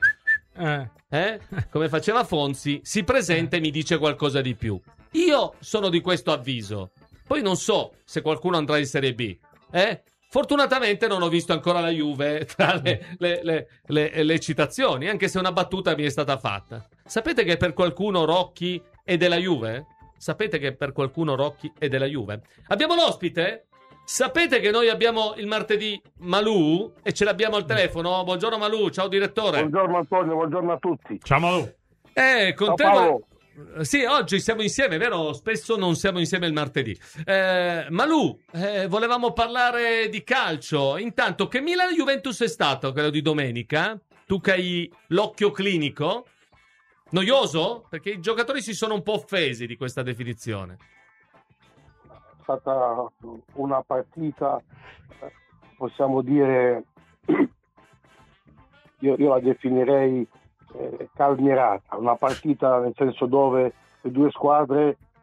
come faceva Fonzi, si presenta e mi dice qualcosa di più. Io sono di questo avviso. Poi non so se qualcuno andrà in Serie B. Fortunatamente non ho visto ancora la Juve tra le citazioni, anche se una battuta mi è stata fatta. Sapete che per qualcuno Rocchi è della Juve? Sapete che per qualcuno Rocchi è della Juve? Abbiamo l'ospite? Sapete che noi abbiamo il martedì Malù e ce l'abbiamo al telefono? Buongiorno Malù, ciao direttore. Buongiorno Antonio, buongiorno a tutti. Ciao Malù. Con ciao te Paolo. Sì, oggi siamo insieme, vero? Spesso non siamo insieme il martedì. Malù, volevamo parlare di calcio. Intanto, che Milan-Juventus è stato quello di domenica? Tu che hai l'occhio clinico? Noioso? Perché i giocatori si sono un po' offesi di questa definizione. È stata una partita, possiamo dire, io la definirei calmierata, una partita nel senso dove le 2 squadre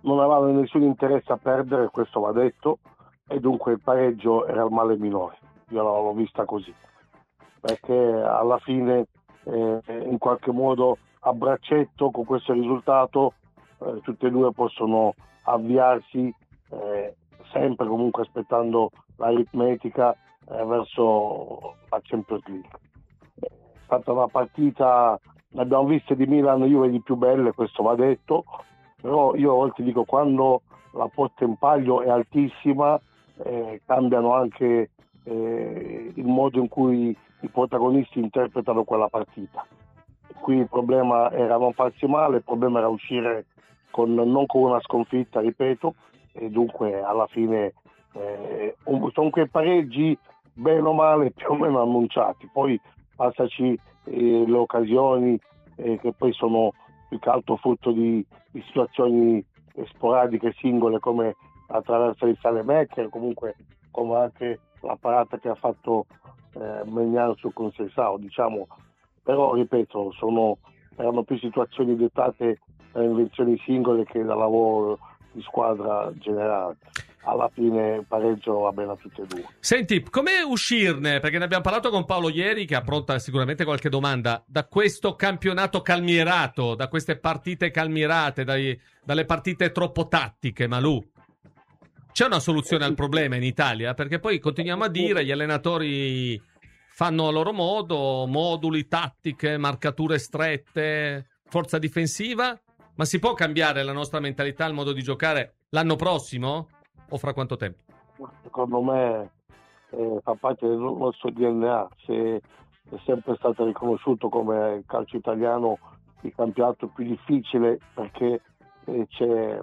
non avevano nessun interesse a perdere, questo va detto, e dunque il pareggio era il male minore. Io l'ho vista così, perché alla fine in qualche modo a braccetto con questo risultato tutte e due possono avviarsi sempre comunque aspettando l'aritmetica verso la Champions League. È stata una partita, ne abbiamo viste di Milan Juve di più belle, questo va detto, però io ti dico, quando la posta in palio è altissima cambiano anche il modo in cui i protagonisti interpretano quella partita. Qui il problema era non farsi male, il problema era uscire non con una sconfitta, ripeto, e dunque alla fine sono quei pareggi bene o male più o meno annunciati, poi passaci le occasioni che poi sono più che altro frutto di situazioni sporadiche, singole, come attraverso il Saelemaekers, comunque come anche la parata che ha fatto Maignan su Conceição, diciamo. Però ripeto, erano più situazioni dettate da invenzioni singole che da lavoro di squadra generale. Alla fine il pareggio va bene a tutte e due. Senti, come uscirne? Perché ne abbiamo parlato con Paolo ieri, che ha pronta sicuramente qualche domanda, da questo campionato calmierato, da queste partite calmierate, dalle partite troppo tattiche, Malù. C'è una soluzione al problema in Italia? Perché poi continuiamo a dire, gli allenatori fanno a loro modo, moduli, tattiche, marcature strette, forza difensiva, ma si può cambiare la nostra mentalità, il modo di giocare l'anno prossimo? O fra quanto tempo? Secondo me fa parte del nostro DNA. Se è sempre stato riconosciuto come il calcio italiano il campionato più difficile, perché c'è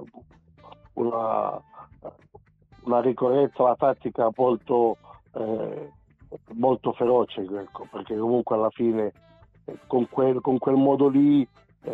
una ricorrenza alla tattica molto feroce, ecco, perché comunque alla fine con quel modo lì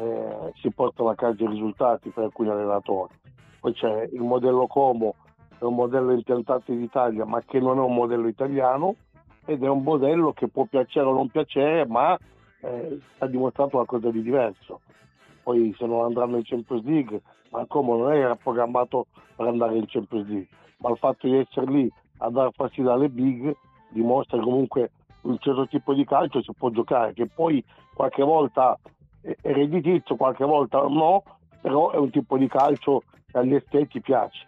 si portano a casa i risultati per alcuni allenatori. Poi c'è il modello Como, è un modello impiantato in Italia, ma che non è un modello italiano, ed è un modello che può piacere o non piacere, ma ha dimostrato qualcosa di diverso. Poi se non andranno in Champions League, ma Como non era programmato per andare in Champions League, ma il fatto di essere lì a dar fastidio alle big dimostra che comunque un certo tipo di calcio si può giocare, che poi qualche volta è redditizio, qualche volta no, però è un tipo di calcio che agli esteti piace.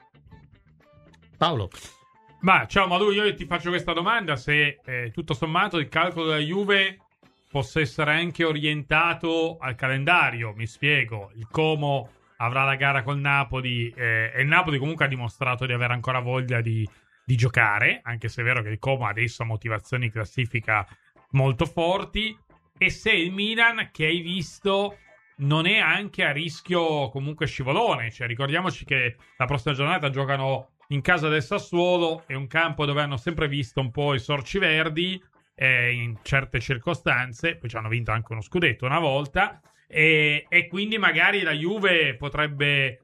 Paolo. Ma ciao Madu, io ti faccio questa domanda: se tutto sommato il calcolo della Juve possa essere anche orientato al calendario. Mi spiego: il Como avrà la gara col Napoli e il Napoli comunque ha dimostrato di avere ancora voglia di giocare, anche se è vero che il Como adesso ha motivazioni in classifica molto forti. E se il Milan, che hai visto, non è anche a rischio comunque scivolone, cioè ricordiamoci che la prossima giornata giocano in casa del Sassuolo, è un campo dove hanno sempre visto un po' i sorci verdi in certe circostanze, poi ci hanno vinto anche uno scudetto una volta, e quindi magari la Juve potrebbe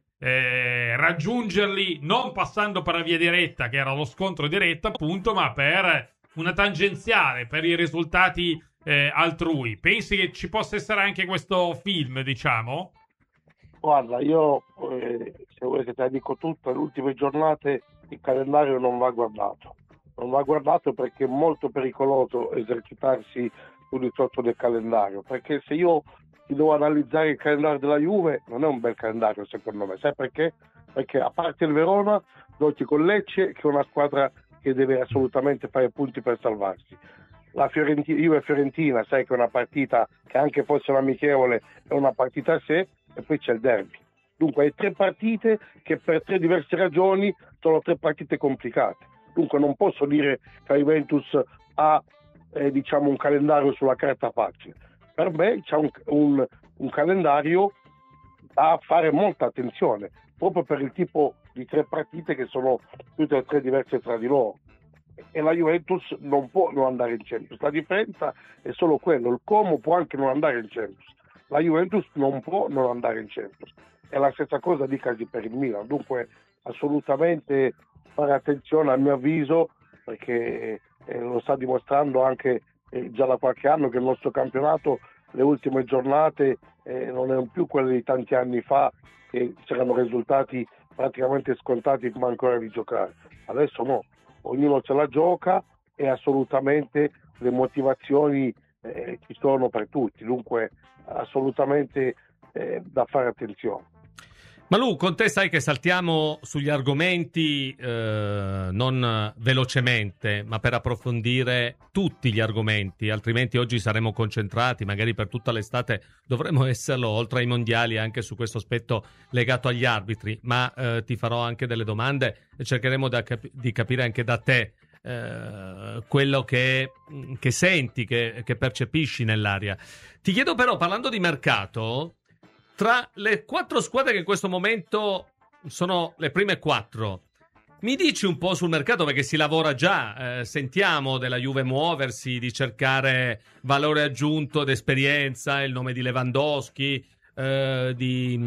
raggiungerli non passando per la via diretta, che era lo scontro diretto appunto, ma per una tangenziale, per i risultati altrui. Pensi che ci possa essere anche questo film, diciamo? Guarda, io se vuoi che te la dico tutta, le ultime giornate il calendario non va guardato. Non va guardato perché è molto pericoloso esercitarsi sul ritorno del calendario, perché se io ti devo analizzare il calendario della Juve, non è un bel calendario secondo me. Sai perché? Perché a parte il Verona, giochi con Lecce, che è una squadra che deve assolutamente fare punti per salvarsi. La Juve-Fiorentina, sai che è una partita che anche fosse un amichevole è una partita a sé, e poi c'è il derby. Dunque hai 3 partite che per 3 diverse ragioni sono 3 partite complicate. Dunque non posso dire che la Juventus ha diciamo un calendario sulla carta facile. Per me c'è un calendario da fare molta attenzione, proprio per il tipo di 3 partite che sono tutte e 3 diverse tra di loro. E la Juventus non può non andare in Champions. La differenza è solo quello: il Como può anche non andare in Champions, la Juventus non può non andare in Champions. È la stessa cosa dicasi per il Milan. Dunque assolutamente fare attenzione, a mio avviso, perché lo sta dimostrando anche già da qualche anno che il nostro campionato, le ultime giornate non è più quelle di tanti anni fa, che c'erano risultati praticamente scontati prima ancora di giocare. Adesso no, ognuno se la gioca e assolutamente le motivazioni ci sono per tutti, dunque assolutamente da fare attenzione. Malù, con te sai che saltiamo sugli argomenti non velocemente, ma per approfondire tutti gli argomenti, altrimenti oggi saremo concentrati, magari per tutta l'estate dovremo esserlo, oltre ai mondiali, anche su questo aspetto legato agli arbitri, ma ti farò anche delle domande e cercheremo di capire anche da te quello che senti, che percepisci nell'aria. Ti chiedo però, parlando di mercato, tra le 4 squadre che in questo momento sono le prime 4, mi dici un po' sul mercato, perché si lavora già, sentiamo della Juve muoversi, di cercare valore aggiunto d'esperienza, il nome di Lewandowski, di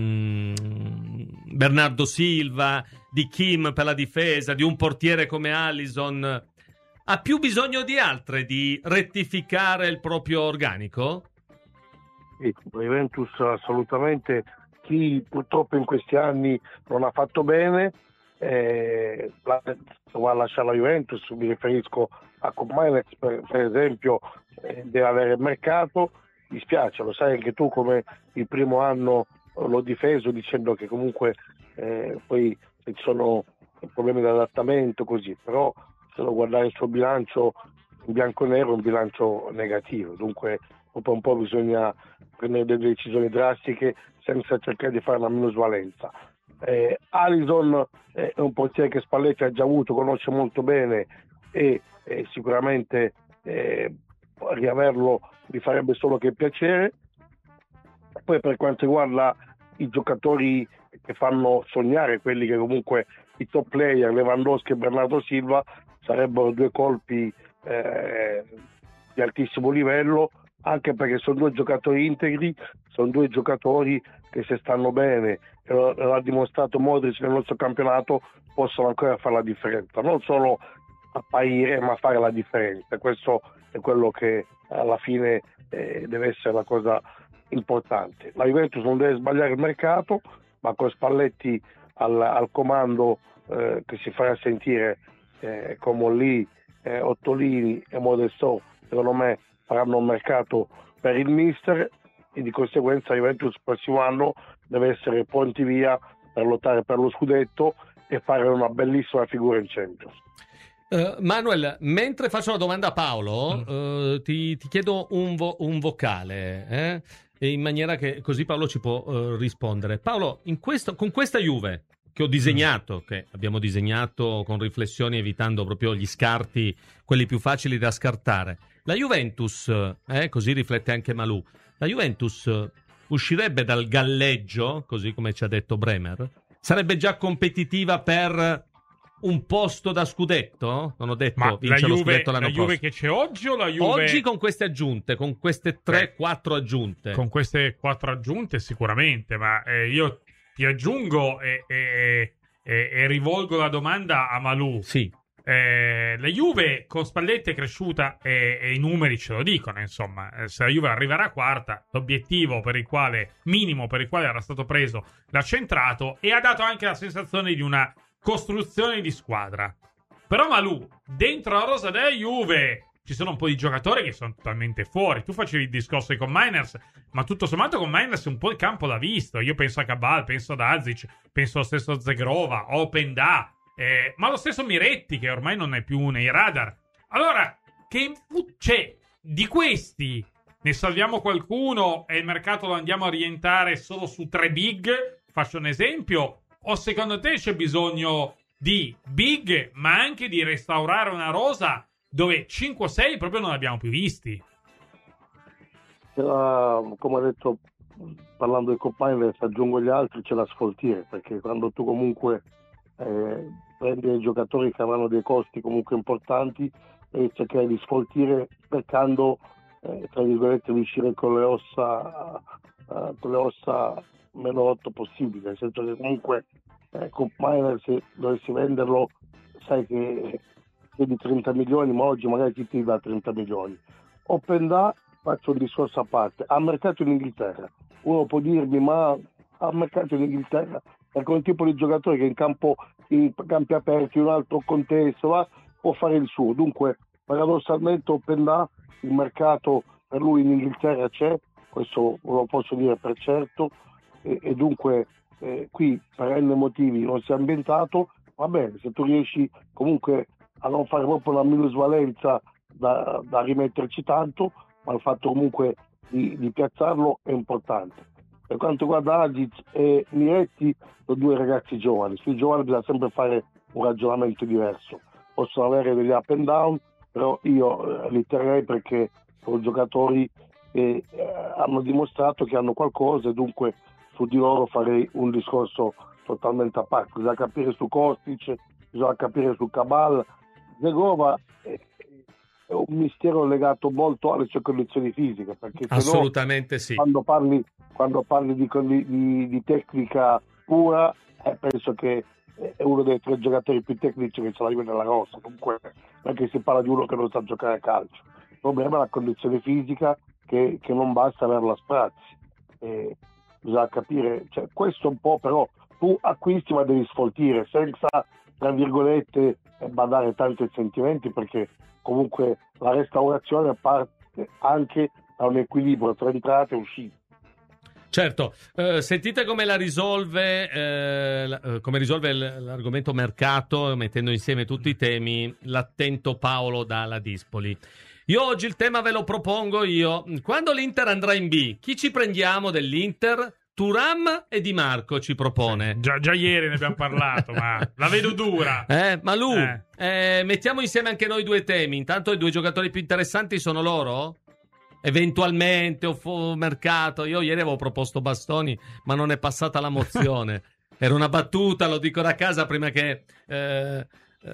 Bernardo Silva, di Kim per la difesa, di un portiere come Alisson. Ha più bisogno di altre di rettificare il proprio organico? La Juventus assolutamente, chi purtroppo in questi anni non ha fatto bene va a lasciare la Juventus, mi riferisco a Koopmeiners per esempio, deve avere il mercato. Mi spiace, lo sai anche tu come il primo anno l'ho difeso dicendo che comunque poi ci sono problemi di adattamento così, però se lo guardare il suo bilancio in bianco e nero è un bilancio negativo, dunque dopo un po' bisogna prendere delle decisioni drastiche senza cercare di fare una minusvalenza. Alisson è un portiere che Spalletti ha già avuto, conosce molto bene e sicuramente riaverlo gli farebbe solo che piacere. Poi per quanto riguarda i giocatori che fanno sognare, quelli che comunque i top player, Lewandowski e Bernardo Silva, sarebbero 2 colpi di altissimo livello, anche perché sono 2 giocatori integri, sono 2 giocatori che se stanno bene, e lo ha dimostrato Modric nel nostro campionato, possono ancora fare la differenza, non solo apparire ma fare la differenza. Questo è quello che alla fine deve essere la cosa importante. La Juventus non deve sbagliare il mercato, ma con Spalletti al comando che si farà sentire con Mollì, Ottolini e Modesto, secondo me faranno un mercato per il mister e di conseguenza la Juventus il prossimo anno deve essere pronti via per lottare per lo scudetto e fare una bellissima figura in Champions. Manuel, mentre faccio la domanda a Paolo, ti chiedo un vocale, in maniera che così Paolo ci può rispondere. Paolo, con questa Juve che ho disegnato, che abbiamo disegnato con riflessioni, evitando proprio gli scarti, quelli più facili da scartare, la Juventus, così riflette anche Malù, la Juventus uscirebbe dal galleggio, così come ci ha detto Bremer? Sarebbe già competitiva per un posto da scudetto? Non ho detto vince lo scudetto l'anno prossimo. La Juve che c'è oggi o la Juve... Oggi con queste aggiunte, con queste 3-4 aggiunte. Con queste 4 aggiunte sicuramente, ma io ti aggiungo e rivolgo la domanda a Malù. Sì. La Juve con Spalletti è cresciuta e i numeri ce lo dicono, insomma. Se la Juve arriverà quarta, l'obiettivo minimo per il quale era stato preso l'ha centrato e ha dato anche la sensazione di una costruzione di squadra. Però Malù, dentro la rosa della Juve ci sono un po' di giocatori che sono totalmente fuori. Tu facevi il discorso di Koopmeiners, ma tutto sommato Koopmeiners un po' il campo l'ha visto. Io penso a Cabal, penso ad Azic, penso allo stesso Zegrova, Openda, ma lo stesso Miretti che ormai non è più nei radar. Allora, che c'è di questi? Ne salviamo qualcuno e il mercato lo andiamo a orientare solo su 3 big? Faccio un esempio. O secondo te c'è bisogno di big, ma anche di restaurare una rosa dove 5-6 proprio non abbiamo più visti? Come ho detto, parlando di Koopmeiners, aggiungo gli altri, c'è da sfoltire, perché quando tu comunque prendi dei giocatori che avranno dei costi comunque importanti e cercare di sfoltire cercando tra virgolette di uscire con le ossa meno rotto possibile, nel senso che comunque Koopmeiners, se dovessi venderlo sai che è di 30 milioni, ma oggi magari chi ti dà 30 milioni. Openda, faccio un discorso a parte, ha mercato in Inghilterra. Uno può dirmi ma ha mercato in Inghilterra perché è un tipo di giocatore che in campi aperti, in un altro contesto, può fare il suo. Dunque, paradossalmente Openda, il mercato per lui in Inghilterra c'è, questo lo posso dire per certo, e dunque qui per N motivi non si è ambientato. Va bene, se tu riesci comunque a non fare proprio una minusvalenza da rimetterci tanto, ma il fatto comunque di piazzarlo è importante. Per quanto riguarda Agic e Miretti, sono due ragazzi giovani. Sui giovani bisogna sempre fare un ragionamento diverso. Possono avere degli up and down, però io li terrei perché sono giocatori che hanno dimostrato che hanno qualcosa, e dunque su di loro farei un discorso totalmente a parte. Bisogna capire su Kostic, bisogna capire su Cabal. Zegova è un mistero legato molto alle sue condizioni fisiche, perché assolutamente sì. Quando parli di tecnica pura, penso che è uno dei 3 giocatori più tecnici che ce l'ha nella rossa. Comunque non è che si parla di uno che non sa giocare a calcio. Il problema è la condizione fisica che non basta averla a sprazzi. Bisogna capire, cioè, questo un po', però tu acquisti ma devi sfoltire senza, tra virgolette, badare tanto ai sentimenti, perché comunque la restaurazione parte anche da un equilibrio tra entrate e uscite. Certo, sentite come la risolve, come risolve l'argomento mercato, mettendo insieme tutti i temi, l'attento Paolo Dalla Dispoli. Io oggi il tema ve lo propongo io. Quando l'Inter andrà in B, chi ci prendiamo dell'Inter? Thuram e Di Marco ci propone. Già ieri ne abbiamo parlato, ma la vedo dura. Malù, mettiamo insieme anche noi 2 temi. Intanto i 2 giocatori più interessanti sono loro? Eventualmente o mercato. Io ieri avevo proposto Bastoni, ma non è passata la mozione. Era una battuta, lo dico da casa prima che ve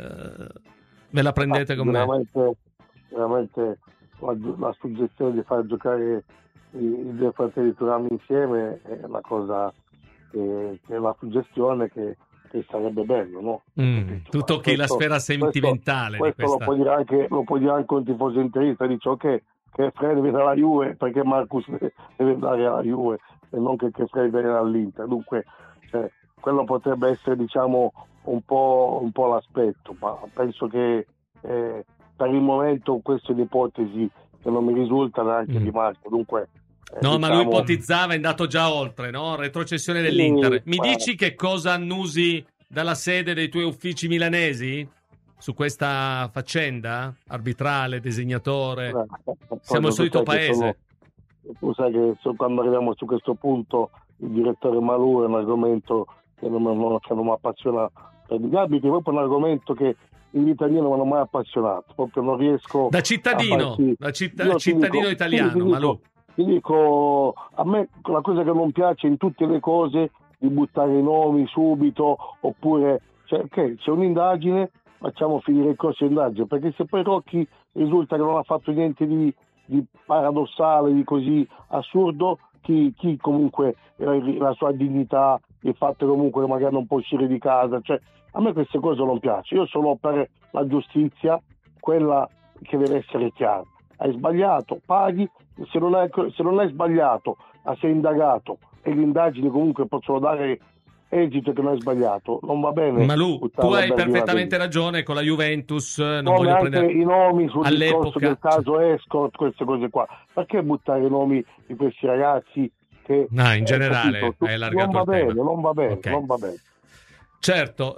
la prendete con me. Veramente la suggestione di far giocare i 2 fratelli Thuram insieme è una cosa che è una suggestione che sarebbe bello, no? Tu tocchi la sfera sentimentale di questa. Lo può dire anche un tifoso interista, dice ok, che Fred viene alla Juve perché Marcus deve andare alla Juve e non che Fred viene all'Inter. Dunque quello potrebbe essere, diciamo, un po' l'aspetto, ma penso che per il momento questa è un'ipotesi che non mi risulta neanche di Marco. Dunque no, ma lui ipotizzava, è andato già oltre, no? Retrocessione dell'Inter. Mi dici che cosa annusi dalla sede dei tuoi uffici milanesi su questa faccenda? Arbitrale, designatore? Siamo il solito paese. Tu sai che quando arriviamo su questo punto il direttore Malù è un argomento che non mi appassiona per gli arbitri, è proprio un argomento che in italiano non mi ha mai appassionato, proprio non riesco da cittadino italiano. Malù, ti dico, a me la cosa che non piace in tutte le cose di buttare i nomi subito, oppure c'è un'indagine, facciamo finire il corso di indagine, perché se poi Rocchi risulta che non ha fatto niente di paradossale, di così assurdo, chi comunque la sua dignità, il fatto comunque che magari non può uscire di casa, a me queste cose non piacciono. Io sono per la giustizia, quella che deve essere chiara. Hai sbagliato, paghi, se non hai sbagliato, ma sei indagato e le indagini comunque possono dare esito che non hai sbagliato, non va bene. Malù, tu hai perfettamente ragione, con la Juventus non voglio prendere i nomi sul all'epoca discorso del caso Escort, queste cose qua. Perché buttare i nomi di questi ragazzi che in generale hai allargato non va il tema. Non va bene, Okay. Non va bene. Certo,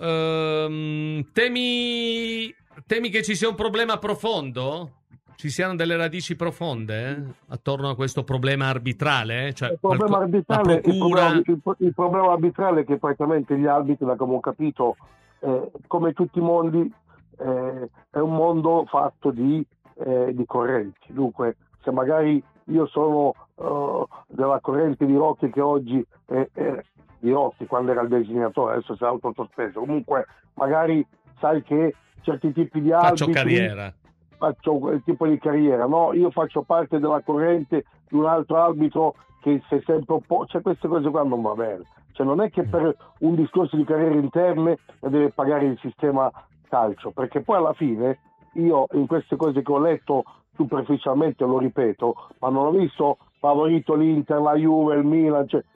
temi che ci sia un problema profondo? Ci siano delle radici profonde attorno a questo problema arbitrale? Cioè, il problema arbitrale è che praticamente gli arbitri, da come ho capito, come tutti i mondi, è un mondo fatto di correnti. Dunque, se magari io sono della corrente di Rocchi, che oggi di Rocchi quando era il designatore, adesso si è autosospeso, comunque magari sai che certi tipi di arbitri faccio quel tipo di carriera, no? Io faccio parte della corrente di un altro arbitro che si è sempre queste cose qua non va bene, non è che per un discorso di carriere interne deve pagare il sistema calcio, perché poi alla fine io in queste cose che ho letto superficialmente, lo ripeto, ma non ho visto favorito l'Inter, la Juve, il Milan,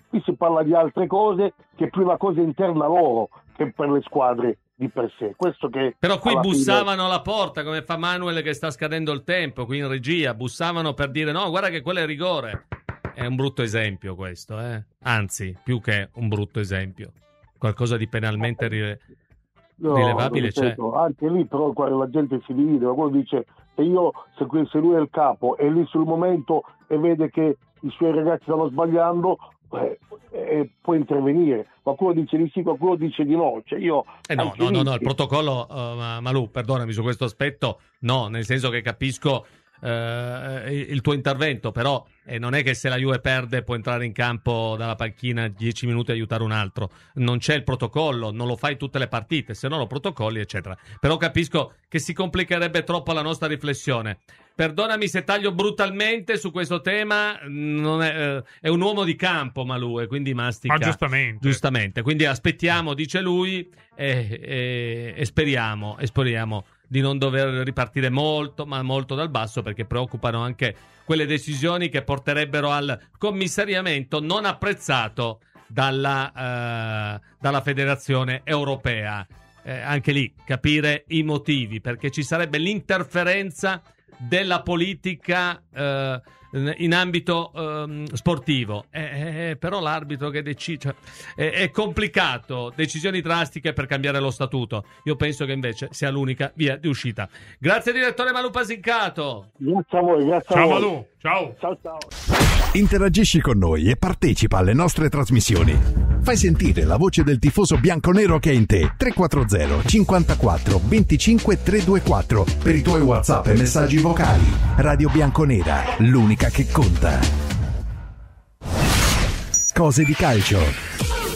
qui si parla di altre cose, che è più una cosa interna loro che per le squadre di per sé. Questo che però qui bussavano alla porta, come fa Manuel che sta scadendo il tempo qui in regia, bussavano per dire no, guarda che quello è rigore. È un brutto esempio questo, anzi, più che un brutto esempio, qualcosa di penalmente rilevabile c'è. Anche lì però la gente si divide, qualcuno dice se lui è il capo e lì sul momento e vede che i suoi ragazzi stanno sbagliando, può intervenire. Qualcuno dice di sì, qualcuno dice di no. Cioè io no, il protocollo, Malù, perdonami su questo aspetto, no, nel senso che capisco il tuo intervento, però non è che se la Juve perde può entrare in campo dalla panchina 10 minuti e aiutare un altro. Non c'è il protocollo, non lo fai tutte le partite, se no lo protocolli, eccetera. Però capisco che si complicherebbe troppo la nostra riflessione. Perdonami se taglio brutalmente su questo tema, non è un uomo di campo Malù, e quindi mastica. Ma giustamente. Quindi aspettiamo, dice lui, e speriamo di non dover ripartire molto, ma molto dal basso, perché preoccupano anche quelle decisioni che porterebbero al commissariamento non apprezzato dalla Federazione Europea. Anche lì capire i motivi, perché ci sarebbe l'interferenza della politica in ambito sportivo, però l'arbitro che decide, è complicato, decisioni drastiche per cambiare lo statuto. Io penso che invece sia l'unica via di uscita. Grazie direttore Malù Pasincato. Grazie a voi. Ciao Malù, ciao. Interagisci con noi e partecipa alle nostre trasmissioni. Fai sentire la voce del tifoso bianconero che è in te. 340 54 25 324 per i tuoi WhatsApp e messaggi vocali. Radio Bianconera, l'unica che conta. Cose di calcio.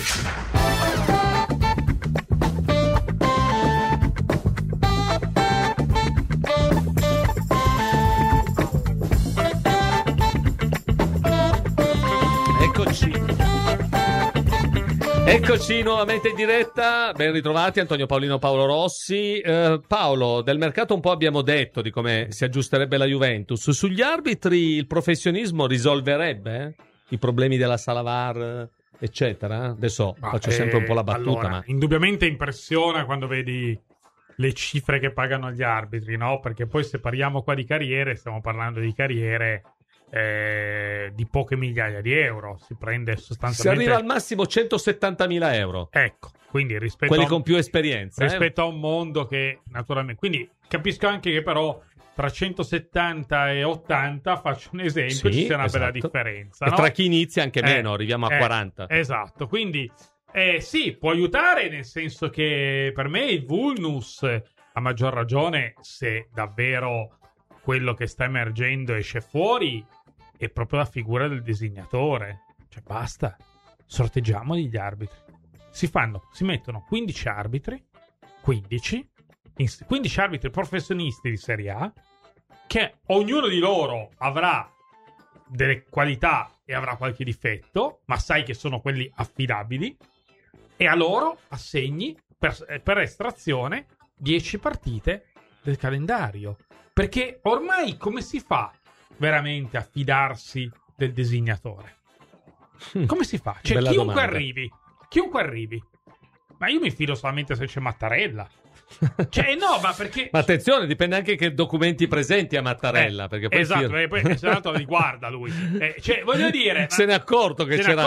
Eccoci nuovamente in diretta, ben ritrovati Antonio Paolino, Paolo Rossi. Paolo, del mercato un po' abbiamo detto di come si aggiusterebbe la Juventus. Sugli arbitri il professionismo risolverebbe i problemi della sala VAR, eccetera? Adesso faccio sempre un po' la battuta. Allora, ma indubbiamente impressiona quando vedi le cifre che pagano gli arbitri, no? Perché poi se parliamo qua di carriere, stiamo parlando di carriere di poche migliaia di euro. Si prende sostanzialmente, si arriva al massimo 170.000 euro. Ecco, quindi rispetto quelli con più esperienza, rispetto a un mondo che naturalmente, quindi capisco anche che però tra 170 e 80, faccio un esempio, ci sia una bella differenza, e no? Tra chi inizia anche meno, arriviamo a 40. Esatto, quindi sì, può aiutare, nel senso che per me il vulnus, a maggior ragione se davvero quello che sta emergendo esce fuori, è proprio la figura del designatore. Cioè basta, sorteggiamo gli arbitri. Si mettono 15 arbitri, 15 arbitri professionisti di Serie A, che ognuno di loro avrà delle qualità e avrà qualche difetto, ma sai che sono quelli affidabili, e a loro assegni per estrazione 10 partite del calendario. Perché ormai come si fa veramente a fidarsi del designatore? Come si fa? Cioè, chiunque arrivi. Ma io mi fido solamente se c'è Mattarella. Cioè, no, ma perché... Ma attenzione, dipende anche che documenti presenti a Mattarella. Perché poi esatto, poi il Senato li guarda lui. Cioè, voglio dire... Se ne è accorto che c'era...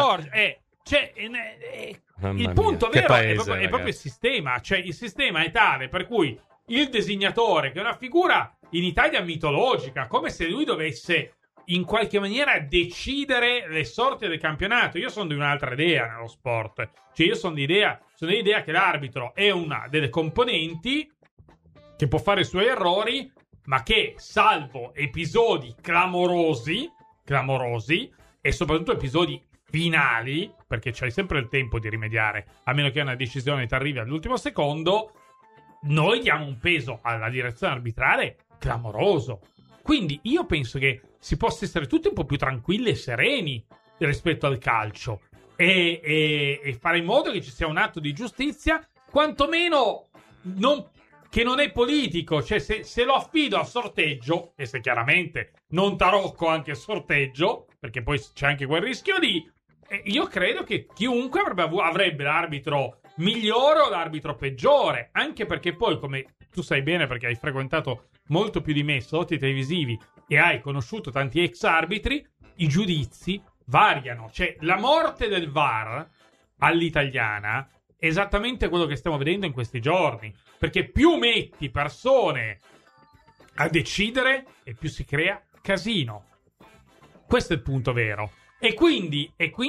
il punto vero è proprio il sistema. Cioè, il sistema è tale per cui il designatore, che è una figura in Italia mitologica, come se lui dovesse in qualche maniera decidere le sorti del campionato. Io sono di un'altra idea nello sport. Cioè, io sono dell'idea che l'arbitro è una delle componenti che può fare i suoi errori, ma che, salvo episodi clamorosi e soprattutto episodi finali, perché c'hai sempre il tempo di rimediare, a meno che una decisione ti arrivi all'ultimo secondo, noi diamo un peso alla direzione arbitrale clamoroso. Quindi io penso che si possa essere tutti un po' più tranquilli e sereni rispetto al calcio e fare in modo che ci sia un atto di giustizia, quantomeno che non è politico. Cioè, se lo affido a sorteggio, e se chiaramente non tarocco anche a sorteggio, perché poi c'è anche quel rischio lì, io credo che chiunque avrebbe l'arbitro migliore o l'arbitro peggiore, anche perché poi, come tu sai bene perché hai frequentato molto più di me slotti televisivi e hai conosciuto tanti ex arbitri, i giudizi variano. Cioè, la morte del VAR all'italiana è esattamente quello che stiamo vedendo in questi giorni, perché più metti persone a decidere e più si crea casino. Questo è il punto vero. E quindi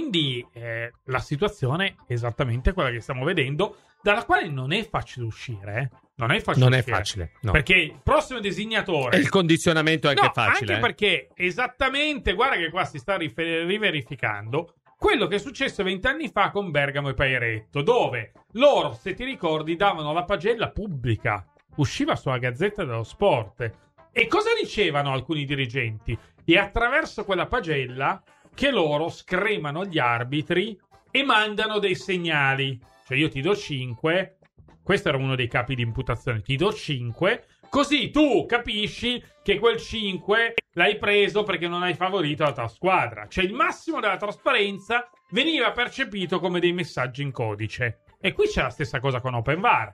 la situazione è esattamente quella che stiamo vedendo, dalla quale non è facile uscire. Non è facile. No. Perché il prossimo designatore... E il condizionamento è anche facile. Anche perché esattamente, guarda che qua si sta riverificando quello che è successo 20 anni fa con Bergamo e Pairetto, dove loro, se ti ricordi, davano la pagella pubblica. Usciva sulla Gazzetta dello Sport. E cosa dicevano alcuni dirigenti? E attraverso quella pagella che loro scremano gli arbitri e mandano dei segnali. Cioè io ti do 5, questo era uno dei capi di imputazione, ti do 5, così tu capisci che quel 5 l'hai preso perché non hai favorito la tua squadra. Cioè il massimo della trasparenza veniva percepito come dei messaggi in codice. E qui c'è la stessa cosa con OpenVAR.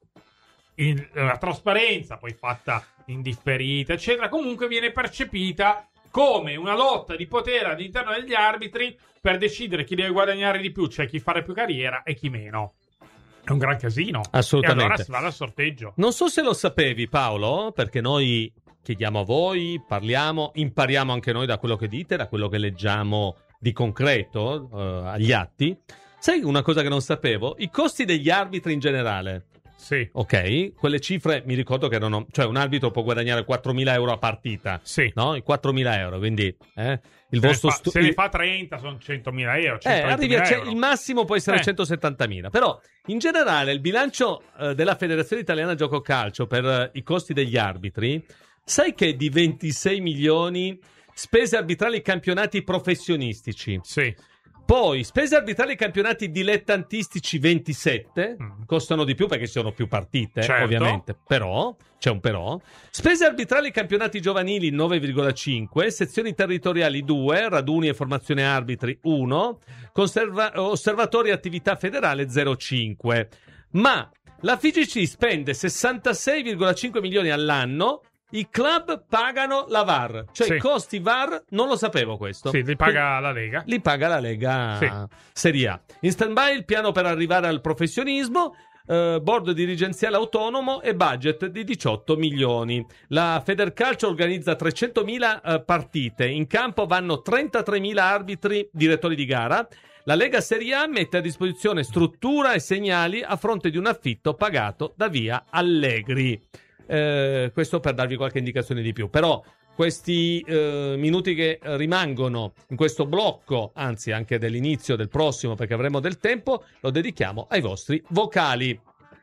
La trasparenza, poi fatta indifferita, eccetera, comunque viene percepita come una lotta di potere all'interno degli arbitri per decidere chi deve guadagnare di più, cioè chi fare più carriera e chi meno. È un gran casino. Assolutamente. E allora si va al sorteggio. Non so se lo sapevi, Paolo, perché noi chiediamo a voi, parliamo, impariamo anche noi da quello che dite, da quello che leggiamo di concreto agli atti. Sai una cosa che non sapevo? I costi degli arbitri in generale. Sì. Ok, quelle cifre mi ricordo che erano, cioè un arbitro può guadagnare 4.000 euro a partita. Sì. No? I 4.000 euro, quindi il se vostro se ne fa 30 sono 100.000 euro. arrivi euro. Il massimo può essere 170.000. Però in generale il bilancio della Federazione Italiana Gioco Calcio per i costi degli arbitri, sai che è di 26 milioni spese arbitrali campionati professionistici. Sì. Poi spese arbitrali campionati dilettantistici 27, costano di più perché ci sono più partite, certo. Ovviamente, però, c'è un però. Spese arbitrali campionati giovanili 9,5, sezioni territoriali 2, raduni e formazione arbitri 1, osservatori e attività federale 0,5. Ma la FIGC spende 66,5 milioni all'anno. I club pagano la VAR, cioè sì. I costi VAR, non lo sapevo questo. Sì, li paga la Lega. Li paga la Lega, sì. Serie A. In stand-by il piano per arrivare al professionismo, board dirigenziale autonomo e budget di 18 milioni. La Federcalcio organizza 300.000 partite, in campo vanno 33.000 arbitri, direttori di gara. La Lega Serie A mette a disposizione struttura e segnali a fronte di un affitto pagato da Via Allegri. Questo per darvi qualche indicazione di più. Però questi minuti che rimangono in questo blocco, anzi anche dell'inizio del prossimo, perché avremo del tempo, lo dedichiamo ai vostri vocali.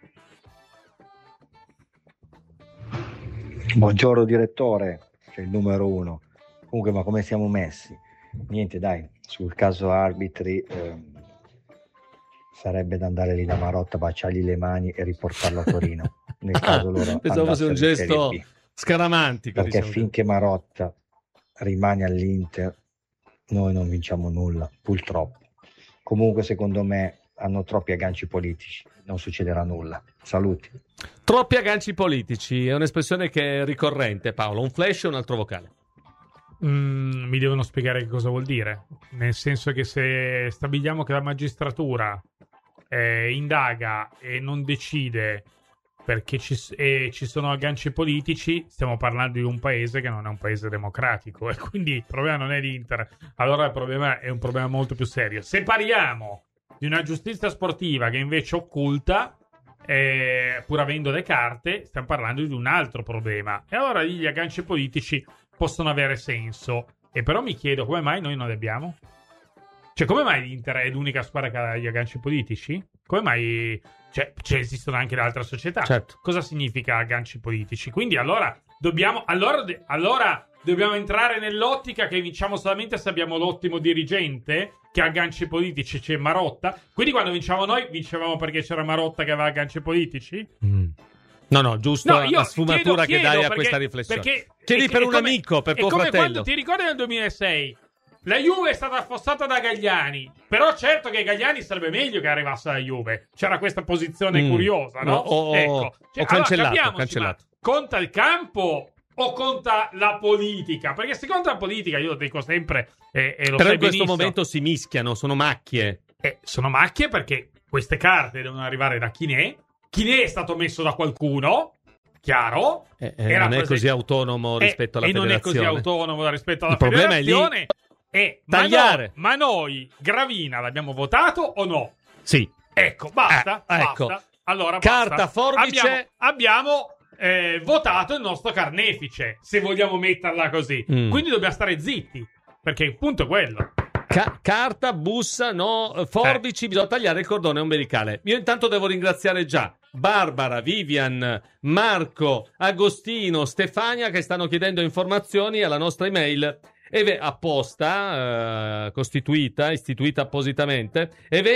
Buongiorno direttore, c'è il numero 1. Comunque, ma come siamo messi? Niente, dai, sul caso arbitri sarebbe da andare lì da Marotta, baciargli le mani e riportarlo a Torino. Nel caso loro pensavo fosse un gesto scaramantico, perché finché Marotta rimane all'Inter noi non vinciamo nulla, purtroppo. Comunque secondo me hanno troppi agganci politici, non succederà nulla. Saluti. Troppi agganci politici è un'espressione che è ricorrente, Paolo. Un flash e un altro vocale. Mi devono spiegare che cosa vuol dire, nel senso che se stabiliamo che la magistratura indaga e non decide perché ci sono agganci politici, stiamo parlando di un paese che non è un paese democratico, e quindi il problema non è l'Inter. Allora il problema è un problema molto più serio. Se parliamo di una giustizia sportiva che invece occulta, pur avendo le carte, stiamo parlando di un altro problema. E allora gli agganci politici possono avere senso. E però mi chiedo come mai noi non li abbiamo? Cioè, come mai l'Inter è l'unica squadra che ha gli agganci politici? Come mai... Cioè, esistono anche le altre società. Certo. Cosa significa agganci politici? Quindi allora dobbiamo entrare nell'ottica che vinciamo solamente se abbiamo l'ottimo dirigente che ha agganci politici, c'è Marotta. Quindi quando vinciamo noi, vincevamo perché c'era Marotta che aveva agganci politici? No, giusto la sfumatura che dai a questa riflessione. Chiedi per un amico, per tuo fratello. Quando, ti ricordi nel 2006 la Juve è stata affossata da Galliani, però certo che Galliani sarebbe meglio che arrivasse alla Juve. C'era questa posizione curiosa, no? Ecco. Cioè, cancellato. Conta il campo o conta la politica? Perché se conta la politica, io lo dico sempre, e lo però sai in questo benissimo, momento si mischiano, sono macchie. Sono macchie perché queste carte devono arrivare da Chiné. Chiné è stato messo da qualcuno, chiaro. Non è così autonomo rispetto alla federazione. E non è così autonomo rispetto alla il problema federazione. È lì tagliare. Ma noi Gravina l'abbiamo votato o no? Sì. Ecco, basta. Ecco. Allora, carta, basta. forbice. Abbiamo votato il nostro carnefice, se vogliamo metterla così. Quindi dobbiamo stare zitti, perché il punto è quello. Carta, bussa, no, forbici, bisogna tagliare il cordone ombelicale. Io intanto devo ringraziare già Barbara, Vivian, Marco, Agostino, Stefania che stanno chiedendo informazioni alla nostra email apposta, istituita appositamente,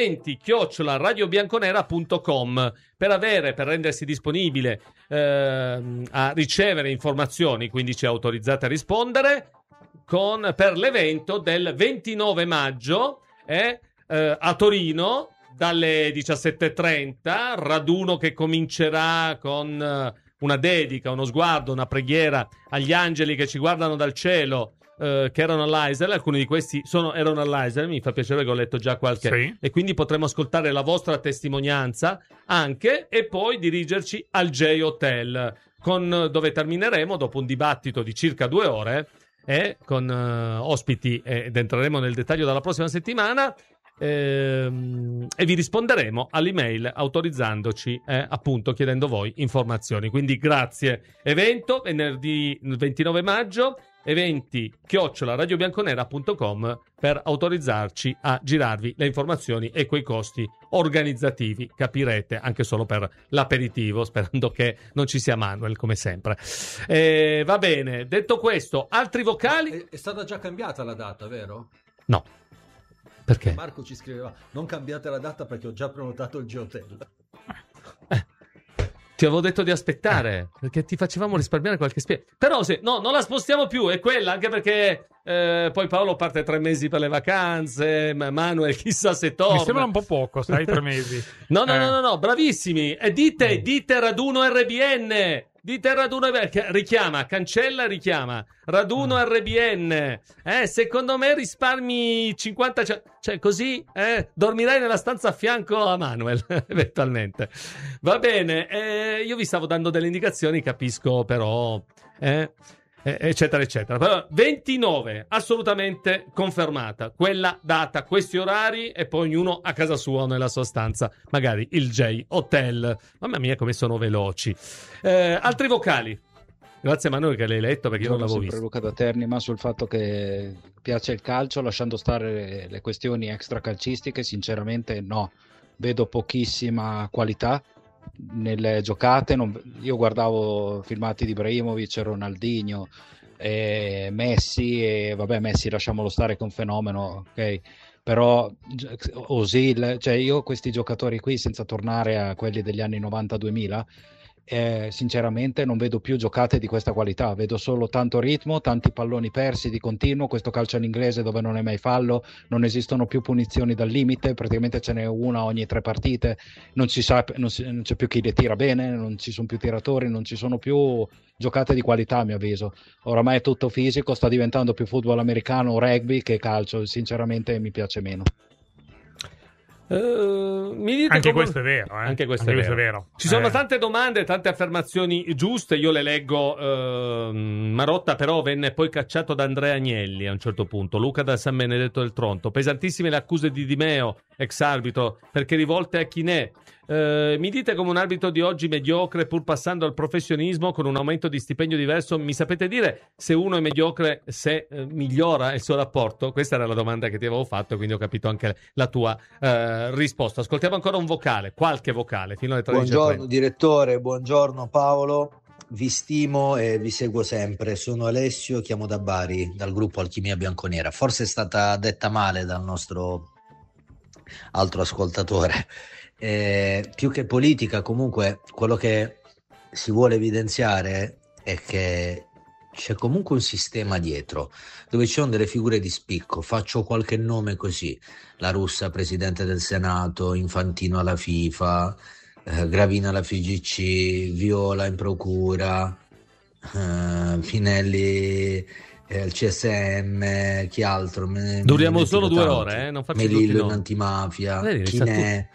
eventi@radiobianconera.com per rendersi disponibile a ricevere informazioni, quindi ci autorizzate a rispondere per l'evento del 29 maggio a Torino dalle 17:30, raduno che comincerà con una dedica, uno sguardo, una preghiera agli angeli che ci guardano dal cielo, che erano all'Eisel. Alcuni di questi erano all'Eisel, mi fa piacere che ho letto già qualche, sì. E quindi potremo ascoltare la vostra testimonianza anche, e poi dirigerci al J Hotel, dove termineremo dopo un dibattito di circa 2 ore con ospiti, ed entreremo nel dettaglio dalla prossima settimana, e vi risponderemo all'email autorizzandoci, appunto chiedendo voi informazioni. Quindi grazie. Evento venerdì 29 maggio, eventi@radiobianconera.com per autorizzarci a girarvi le informazioni e quei costi organizzativi, capirete, anche solo per l'aperitivo, sperando che non ci sia Manuel come sempre. Va bene, detto questo, altri vocali? È stata già cambiata la data, vero? No. Perché? Marco ci scriveva: non cambiate la data perché ho già prenotato il G-Hotel. Ti avevo detto di aspettare, perché ti facevamo risparmiare qualche spiega. Però non la spostiamo più, è quella, anche perché poi Paolo parte 3 mesi per le vacanze, Manuel chissà se torna. Mi sembra un po' poco, sai, 3 mesi. No, bravissimi. E dite raduno RBN. Dite raduno richiama, cancella e richiama. Raduno RBN. Secondo me risparmi 50, cioè così dormirai nella stanza a fianco a Manuel eventualmente. Va bene, io vi stavo dando delle indicazioni, capisco però eccetera eccetera. Però 29 assolutamente confermata quella data, questi orari, e poi ognuno a casa sua o nella sua stanza, magari il J Hotel. Mamma mia come sono veloci. Altri vocali? Grazie Manuel che l'hai letto, perché io non l'avevo visto. Luca da Terni, ma sul fatto che piace il calcio, lasciando stare le questioni extracalcistiche, sinceramente no, vedo pochissima qualità nelle giocate. Io guardavo filmati di Ibrahimovic, Ronaldinho, Messi, e vabbè, Messi lasciamolo stare, che è un fenomeno, ok, però Osil, cioè io questi giocatori qui, senza tornare a quelli degli anni 90-2000, sinceramente non vedo più giocate di questa qualità, vedo solo tanto ritmo, tanti palloni persi di continuo, questo calcio all'inglese dove non è mai fallo, non esistono più punizioni dal limite, praticamente ce n'è una ogni 3 partite, non c'è più chi le tira bene, non ci sono più tiratori, non ci sono più giocate di qualità, a mio avviso. Oramai è tutto fisico, sta diventando più football americano o rugby che calcio, sinceramente mi piace meno. Mi dite anche questo è vero, Anche questo è vero. Ci sono tante domande, tante affermazioni giuste, io le leggo. Marotta però venne poi cacciato da Andrea Agnelli a un certo punto. Luca da San Benedetto del Tronto: pesantissime le accuse di Di Meo, ex arbitro, perché rivolte a Chinè. Mi dite, come un arbitro di oggi mediocre, pur passando al professionismo con un aumento di stipendio diverso, mi sapete dire se uno è mediocre, se migliora il suo rapporto? Questa era la domanda che ti avevo fatto, quindi ho capito anche la tua risposta. Ascoltiamo ancora un vocale, qualche vocale fino alle 13:30. Buongiorno direttore, buongiorno Paolo, vi stimo e vi seguo sempre. Sono Alessio, chiamo da Bari, dal gruppo Alchimia Bianconera. Forse è stata detta male dal nostro altro ascoltatore. Più che politica, comunque quello che si vuole evidenziare è che c'è comunque un sistema dietro, dove ci sono delle figure di spicco. Faccio qualche nome così: La Russa, presidente del Senato, Infantino alla FIFA, Gravina alla FIGC, Viola in procura, Pinelli al CSM, chi altro? Duriamo solo 2 ore, non faccio Melillo in antimafia, Chinè.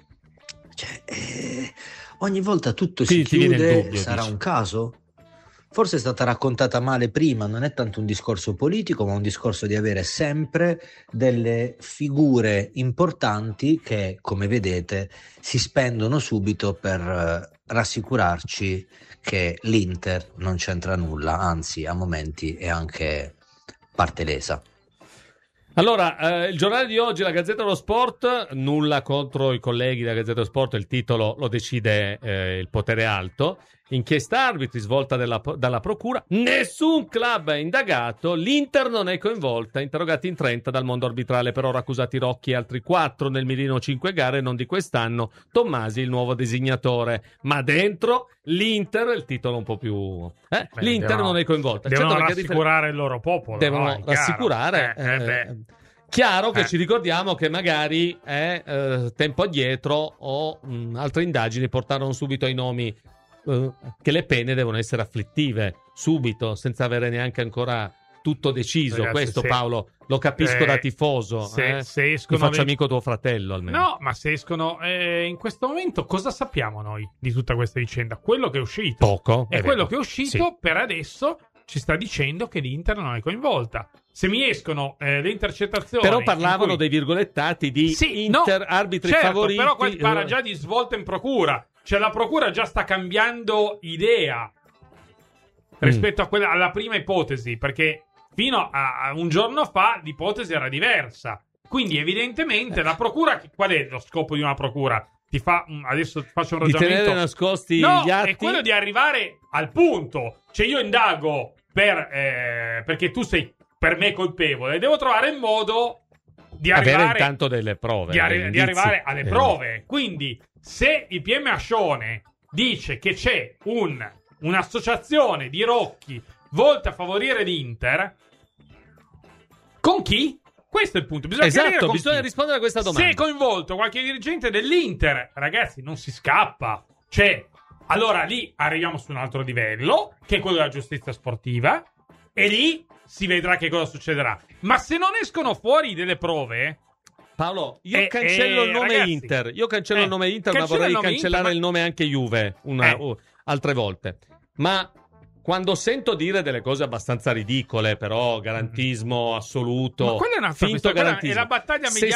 Cioè, ogni volta tutto si chiude, dubbio, sarà un caso? Forse è stata raccontata male prima, non è tanto un discorso politico, ma un discorso di avere sempre delle figure importanti che, come vedete, si spendono subito per rassicurarci che l'Inter non c'entra nulla, anzi a momenti è anche parte lesa. Allora, il giornale di oggi, la Gazzetta dello Sport, nulla contro i colleghi della Gazzetta dello Sport, il titolo lo decide il potere alto. Inchiesta arbitri svolta dalla procura, nessun club è indagato, l'Inter non è coinvolta, interrogati in 30 dal mondo arbitrale, per ora accusati Rocchi e altri 4 nel mirino 5 gare, non di quest'anno, Tommasi il nuovo designatore, ma dentro l'Inter, il titolo un po' più... l'Inter non è coinvolta. Devono rassicurare il loro popolo. Devono rassicurare... Chiaro che ci ricordiamo che magari tempo addietro o altre indagini portarono subito ai nomi che le pene devono essere afflittive subito, senza avere neanche ancora tutto deciso. Ragazzi, questo Paolo lo capisco da tifoso, se escono, mi faccio amico tuo fratello almeno. No, ma se escono in questo momento, cosa sappiamo noi di tutta questa vicenda? Quello che è uscito poco, e quello che è uscito per adesso ci sta dicendo che l'Inter non è coinvolta. Se mi escono le intercettazioni, però parlavano dei virgolettati di arbitri favoriti, però qua parla già di svolta in procura. Cioè la procura già sta cambiando idea rispetto a alla prima ipotesi, perché fino a un giorno fa l'ipotesi era diversa. Quindi evidentemente la procura, qual è lo scopo di una procura? Adesso faccio un ragionamento. Di tenere nascosti gli atti? È quello di arrivare al punto. Cioè io indago perché tu sei per me colpevole, devo trovare il modo di arrivare intanto delle prove, di arrivare alle prove. Quindi se il PM Ascione dice che c'è un'associazione di Rocchi volta a favorire l'Inter, con chi? Questo è il punto. Bisogna rispondere a questa domanda. Se è coinvolto qualche dirigente dell'Inter, ragazzi, non si scappa. Cioè, allora lì arriviamo su un altro livello, che è quello della giustizia sportiva, e lì si vedrà che cosa succederà. Ma se non escono fuori delle prove... Paolo, io cancello il nome ragazzi, Inter. Io cancello il nome Inter, ma vorrei cancellare il nome anche Juve altre volte. Ma quando sento dire delle cose abbastanza ridicole, però garantismo assoluto, ma quella è una finto garantismo. È la battaglia mediatica.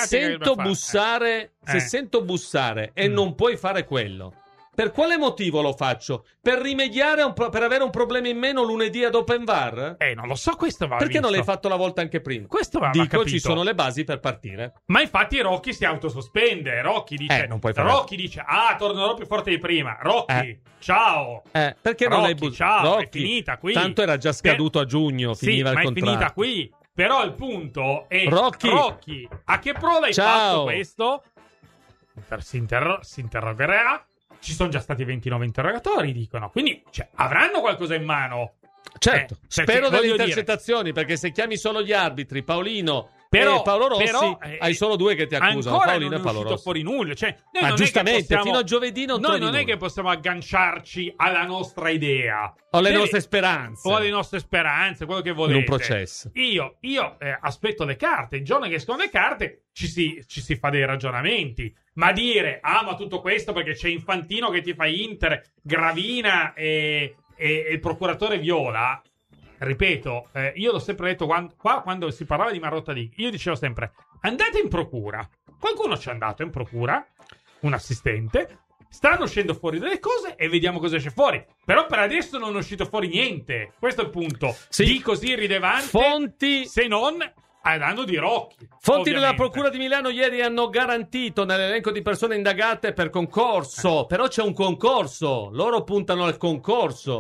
Se sento bussare e non puoi fare quello, per quale motivo lo faccio? Per rimediare per avere un problema in meno lunedì ad Open VAR? Non lo so, questo va Perché non l'hai fatto la volta anche prima? Questo va Dico, capito. Ci sono le basi per partire. Ma infatti Rocchi si autosospende. Rocchi dice, non puoi fare. Rocchi dice, tornerò più forte di prima. Rocchi, ciao. Perché non l'hai ciao, Rocchi, è finita qui. Tanto era già scaduto a giugno, finiva il contratto. È finita qui. Però il punto è Rocchi, a che prova hai fatto questo? Si interrogerà. Ci sono già stati 29 interrogatori, dicono. Quindi avranno qualcosa in mano. Certo, spero delle intercettazioni, perché se chiami solo gli arbitri, Paolino e Paolo Rossi, hai solo 2 che ti accusano, Paolino e Paolo Rossi. Fuori nulla. Ma non giustamente, fino a giovedì noi non è che possiamo agganciarci alla nostra idea. O alle nostre speranze. O alle nostre speranze, quello che volete. In un processo. Io aspetto le carte. Il giorno che escono le carte ci si fa dei ragionamenti. Ma dire, ma tutto questo perché c'è Infantino che ti fa Inter, Gravina e il procuratore Viola, ripeto, io l'ho sempre detto quando si parlava di Marotta League, io dicevo sempre, andate in procura. Qualcuno ci è andato in procura, un assistente, stanno uscendo fuori delle cose e vediamo cosa esce fuori. Però per adesso non è uscito fuori niente. Questo è il punto. Di così rilevante, fonti, se non... danno di Rocchi. Fonti della Procura di Milano ieri hanno garantito nell'elenco di persone indagate per concorso. Però c'è un concorso. Loro puntano al concorso.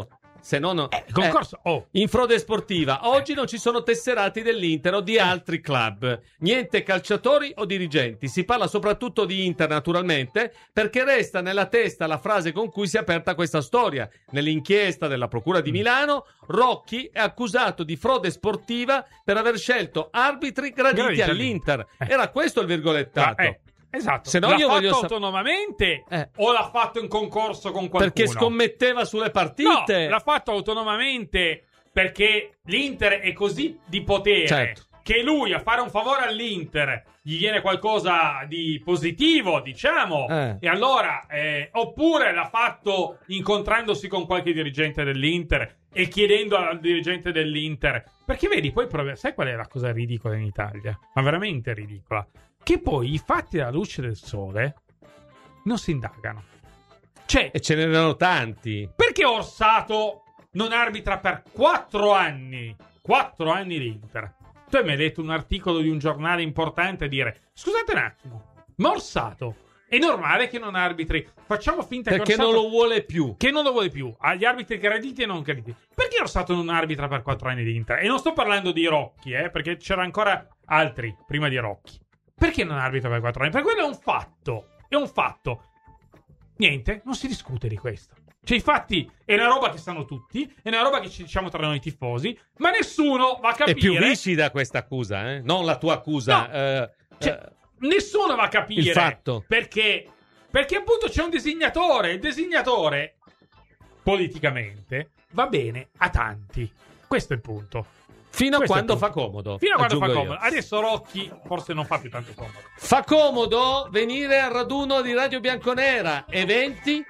se no concorso. In frode sportiva oggi non ci sono tesserati dell'Inter o di altri club, niente calciatori o dirigenti. Si parla soprattutto di Inter, naturalmente, perché resta nella testa la frase con cui si è aperta questa storia. Nell'inchiesta della Procura di Milano, Rocchi è accusato di frode sportiva per aver scelto arbitri graditi all'Inter. Era questo il virgolettato. Esatto. Se no l'ha io fatto voglio autonomamente o l'ha fatto in concorso con qualcuno? Perché scommetteva sulle partite. No, l'ha fatto autonomamente perché l'Inter è così di potere, certo, che lui a fare un favore all'Inter gli viene qualcosa di positivo, diciamo, e allora oppure l'ha fatto incontrandosi con qualche dirigente dell'Inter e chiedendo al dirigente dell'Inter, perché vedi, poi sai qual è la cosa ridicola in Italia? Ma veramente ridicola, che poi i fatti alla luce del sole non si indagano. Cioè, e ce n'erano tanti. Perché Orsato non arbitra per 4 anni? 4 anni l'Inter. Tu hai mai letto un articolo di un giornale importante a dire: scusate un attimo, ma Orsato è normale che non arbitri? Facciamo finta perché che Orsato non lo vuole più. Che non lo vuole più. Agli arbitri graditi e non graditi. Perché Orsato non arbitra per 4 anni l'Inter? E non sto parlando di Rocchi, perché c'era ancora altri prima di Rocchi. Perché non arbitra per 4 anni? Perché quello è un fatto. È un fatto. Niente, non si discute di questo. Cioè, i fatti è una roba che sanno tutti, è una roba che ci diciamo tra noi tifosi, ma nessuno va a capire. È più vicida questa accusa, non la tua accusa. No. Nessuno va a capire il fatto. Perché appunto c'è un designatore. Il designatore, politicamente, va bene a tanti. Questo è il punto. Fino a quando fa comodo. Fino a quando fa comodo. Adesso Rocchi forse non fa più tanto comodo. Fa comodo venire al raduno di Radio Bianconera. Eventi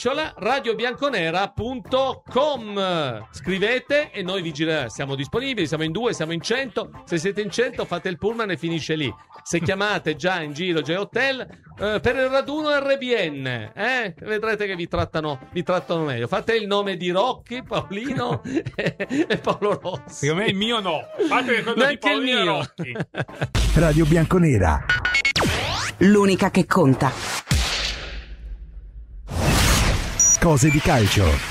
@radiobianconera.com. Scrivete e noi siamo disponibili. Siamo in 2, siamo in 100. Se siete in 100 fate il pullman e finisce lì. Se chiamate già in giro J-Hotel per il raduno RBN, vedrete che vi trattano meglio. Fate il nome di Rocchi, Paolino e Paolo Rossi. Secondo me il mio no. Fate quello di Paolino e Rocchi. Radio Bianconera, l'unica che conta. Cose di calcio.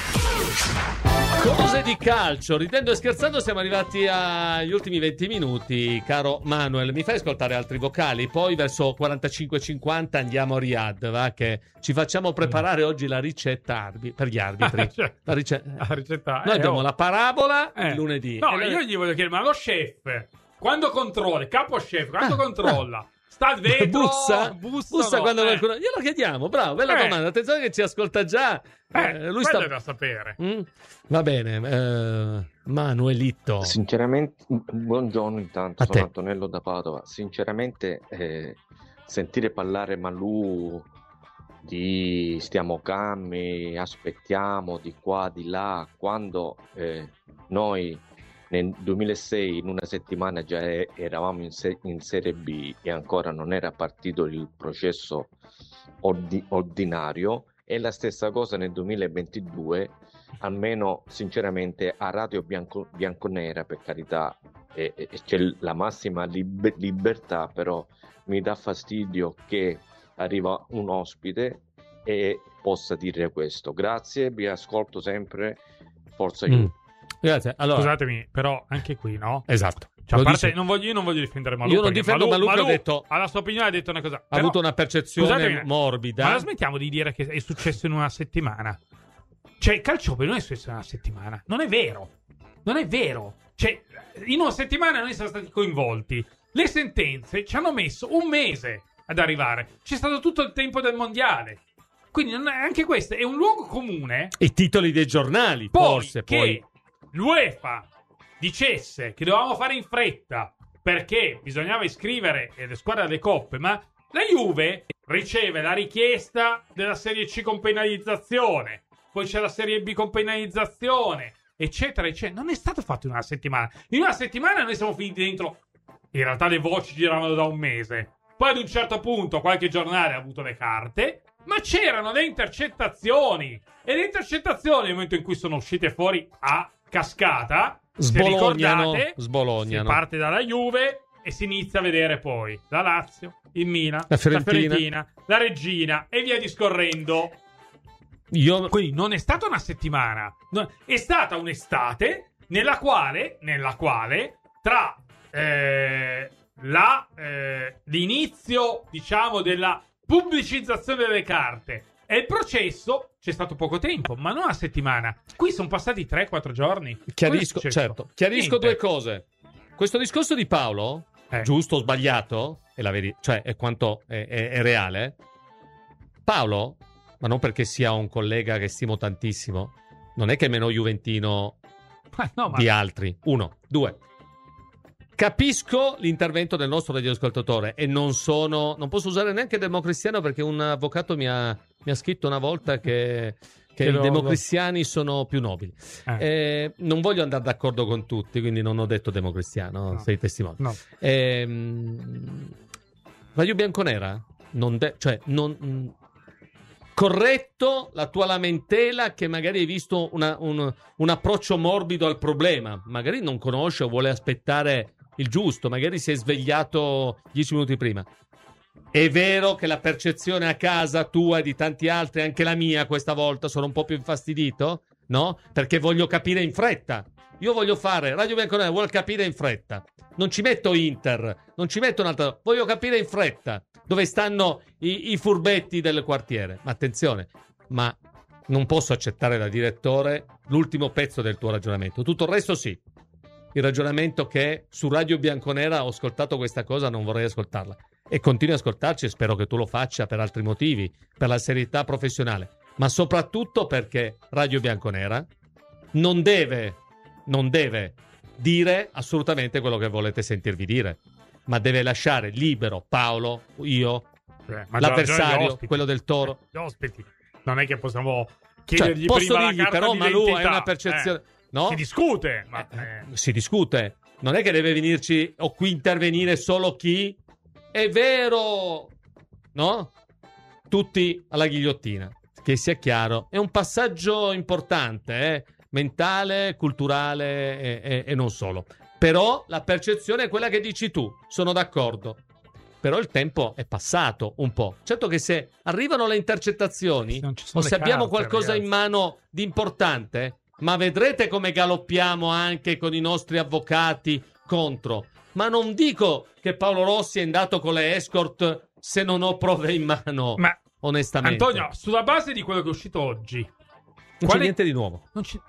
Cose di calcio, ridendo e scherzando siamo arrivati agli ultimi 20 minuti, caro Manuel. Mi fai ascoltare altri vocali? Poi verso 45-50 andiamo a Riyadh, va? Che ci facciamo preparare oggi la ricetta per gli arbitri. La ricetta. Noi abbiamo la parabola il lunedì. No, io gli voglio chiedere, ma lo chef, quando controlla, capo chef, quando controlla? Sta dentro, bussa quando qualcuno. Glielo chiediamo, bravo, bella domanda. Attenzione che ci ascolta già. Lui sta da sapere. Va bene, Manuelito. Sinceramente, buongiorno intanto, sono Antonello da Padova. Sinceramente, sentire parlare Malù di stiamo calmi, aspettiamo di qua, di là, quando noi nel 2006 in una settimana già eravamo in Serie B e ancora non era partito il processo ordinario, e la stessa cosa nel 2022, almeno sinceramente a Radio Bianconera, per carità, c'è la massima libertà, però mi dà fastidio che arriva un ospite e possa dire questo. Grazie, vi ascolto sempre, forza aiuto. Grazie. Allora, scusatemi, però anche qui, no? Esatto. Cioè, a parte, io non voglio difendere Malù. Io non difendo Malù, che ha detto, alla sua opinione ha detto una cosa. Ha avuto una percezione morbida. Ma la smettiamo di dire che è successo in una settimana. Cioè, il calciopoli non è successo in una settimana. Non è vero. Non è vero. Cioè, in una settimana noi siamo stati coinvolti. Le sentenze ci hanno messo un mese ad arrivare. C'è stato tutto il tempo del mondiale. Quindi anche questo è un luogo comune. I titoli dei giornali, forse. Poi l'UEFA dicesse che dovevamo fare in fretta perché bisognava iscrivere le squadre alle coppe, ma la Juve riceve la richiesta della Serie C con penalizzazione, poi c'è la Serie B con penalizzazione, eccetera, eccetera. Non è stato fatto in una settimana. In una settimana noi siamo finiti dentro. In realtà le voci giravano da un mese. Poi ad un certo punto qualche giornale ha avuto le carte, ma c'erano le intercettazioni. E le intercettazioni, nel momento in cui sono uscite fuori a cascata, sbolognano. Si parte dalla Juve e si inizia a vedere poi la Lazio, il Milan, la Fiorentina, la Regina e via discorrendo. Quindi non è stata una settimana, è stata un'estate nella quale tra l'inizio, diciamo, della pubblicizzazione delle carte e il processo c'è stato poco tempo, ma non una settimana. Qui sono passati 3-4 giorni. Chiarisco due cose. Questo discorso di Paolo, giusto o sbagliato, è la verità, cioè è quanto è reale. Paolo, ma non perché sia un collega che stimo tantissimo, non è che è meno juventino di altri. 1, 2. Capisco l'intervento del nostro radioascoltatore e non posso usare neanche democristiano, perché un avvocato mi ha scritto una volta che i democristiani sono più nobili. Non voglio andare d'accordo con tutti, quindi non ho detto democristiano, sei testimone. No. Radio Bianconera corretto la tua lamentela che magari hai visto un approccio morbido al problema, magari non conosce o vuole aspettare il giusto, magari si è svegliato 10 minuti prima. È vero che la percezione a casa tua e di tanti altri, anche la mia questa volta, sono un po' più infastidito, no? Perché voglio capire in fretta. Io voglio fare Radio Bianconera, vuol capire in fretta. Non ci metto Inter, non ci metto un'altra, voglio capire in fretta dove stanno i furbetti del quartiere. Ma attenzione, ma non posso accettare da direttore l'ultimo pezzo del tuo ragionamento. Tutto il resto sì. Il ragionamento che su Radio Bianconera ho ascoltato questa cosa, non vorrei ascoltarla. E continui ad ascoltarci e spero che tu lo faccia per altri motivi, per la serietà professionale, ma soprattutto perché Radio Bianconera non deve dire assolutamente quello che volete sentirvi dire, ma deve lasciare libero Paolo, io, l'avversario, quello del Toro. Gli ospiti. Non è che possiamo chiedergli posso prima dirgli, la carta però d'identità. Malù è una percezione... No? Si discute. Si discute. Non è che deve venirci o qui intervenire solo chi è vero, no? Tutti alla ghigliottina. Che sia chiaro, è un passaggio importante, mentale, culturale e non solo. Però la percezione è quella che dici tu. Sono d'accordo. Però il tempo è passato un po'. Certo che se arrivano le intercettazioni o se abbiamo qualcosa in mano di importante, ma vedrete come galoppiamo anche con i nostri avvocati contro. Ma non dico che Paolo Rossi è andato con le escort se non ho prove in mano, ma onestamente. Antonio, sulla base di quello che è uscito oggi, non c'è niente di nuovo.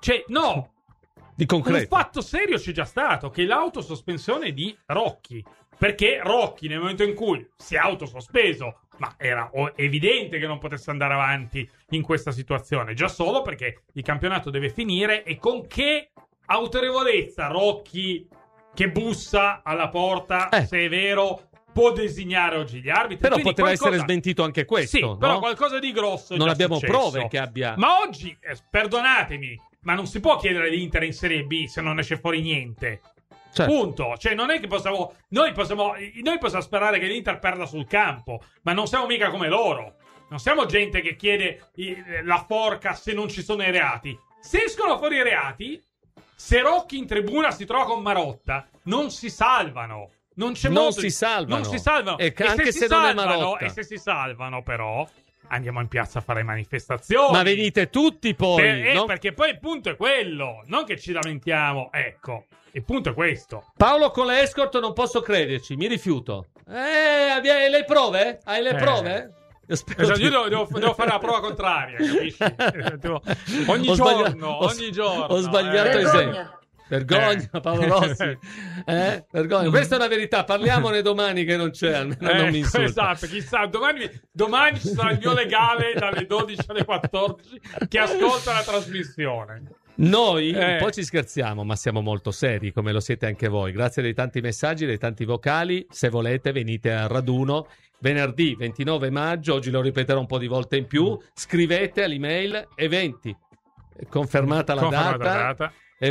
Di concreto. Un fatto serio c'è già stato, che è l'autosospensione di Rocchi. Perché Rocchi, nel momento in cui si è autosospeso, ma era evidente che non potesse andare avanti in questa situazione, già solo perché il campionato deve finire, e con che autorevolezza Rocchi, che bussa alla porta, se è vero, può designare oggi gli arbitri. Però poteva essere smentito anche questo. Sì, però qualcosa di grosso è non già abbiamo successo. Prove che abbia. Ma oggi, perdonatemi, ma non si può chiedere l'Inter in Serie B se non esce fuori niente. Certo. Punto. Cioè, non è che possiamo. Noi possiamo sperare che l'Inter perda sul campo, ma non siamo mica come loro. Non siamo gente che chiede la forca se non ci sono i reati. Se escono fuori i reati, se Rocchi in tribuna si trova con Marotta, non si salvano. Non si salvano. E anche se non è Marotta. E se si salvano, però, andiamo in piazza a fare manifestazioni. Ma venite tutti poi. Perché poi il punto è quello. Non che ci lamentiamo. Ecco. Il punto è questo. Paolo con le escort non posso crederci, mi rifiuto. Hai le prove? Hai le prove? Io devo fare la prova contraria, capisci? ogni giorno. Ho sbagliato esempio. Vergogna, Paolo Rossi. Vergogna. Questa è una verità, parliamone domani che non c'è, almeno non mi insulta. Esatto, chissà, domani ci sarà il mio legale dalle 12 alle 14 che ascolta la trasmissione. Noi un po' ci scherziamo, ma siamo molto seri, come lo siete anche voi. Grazie dei tanti messaggi, dei tanti vocali. Se volete venite al raduno venerdì 29 maggio, oggi lo ripeterò un po' di volte in più. Scrivete all'email eventi, confermata la data.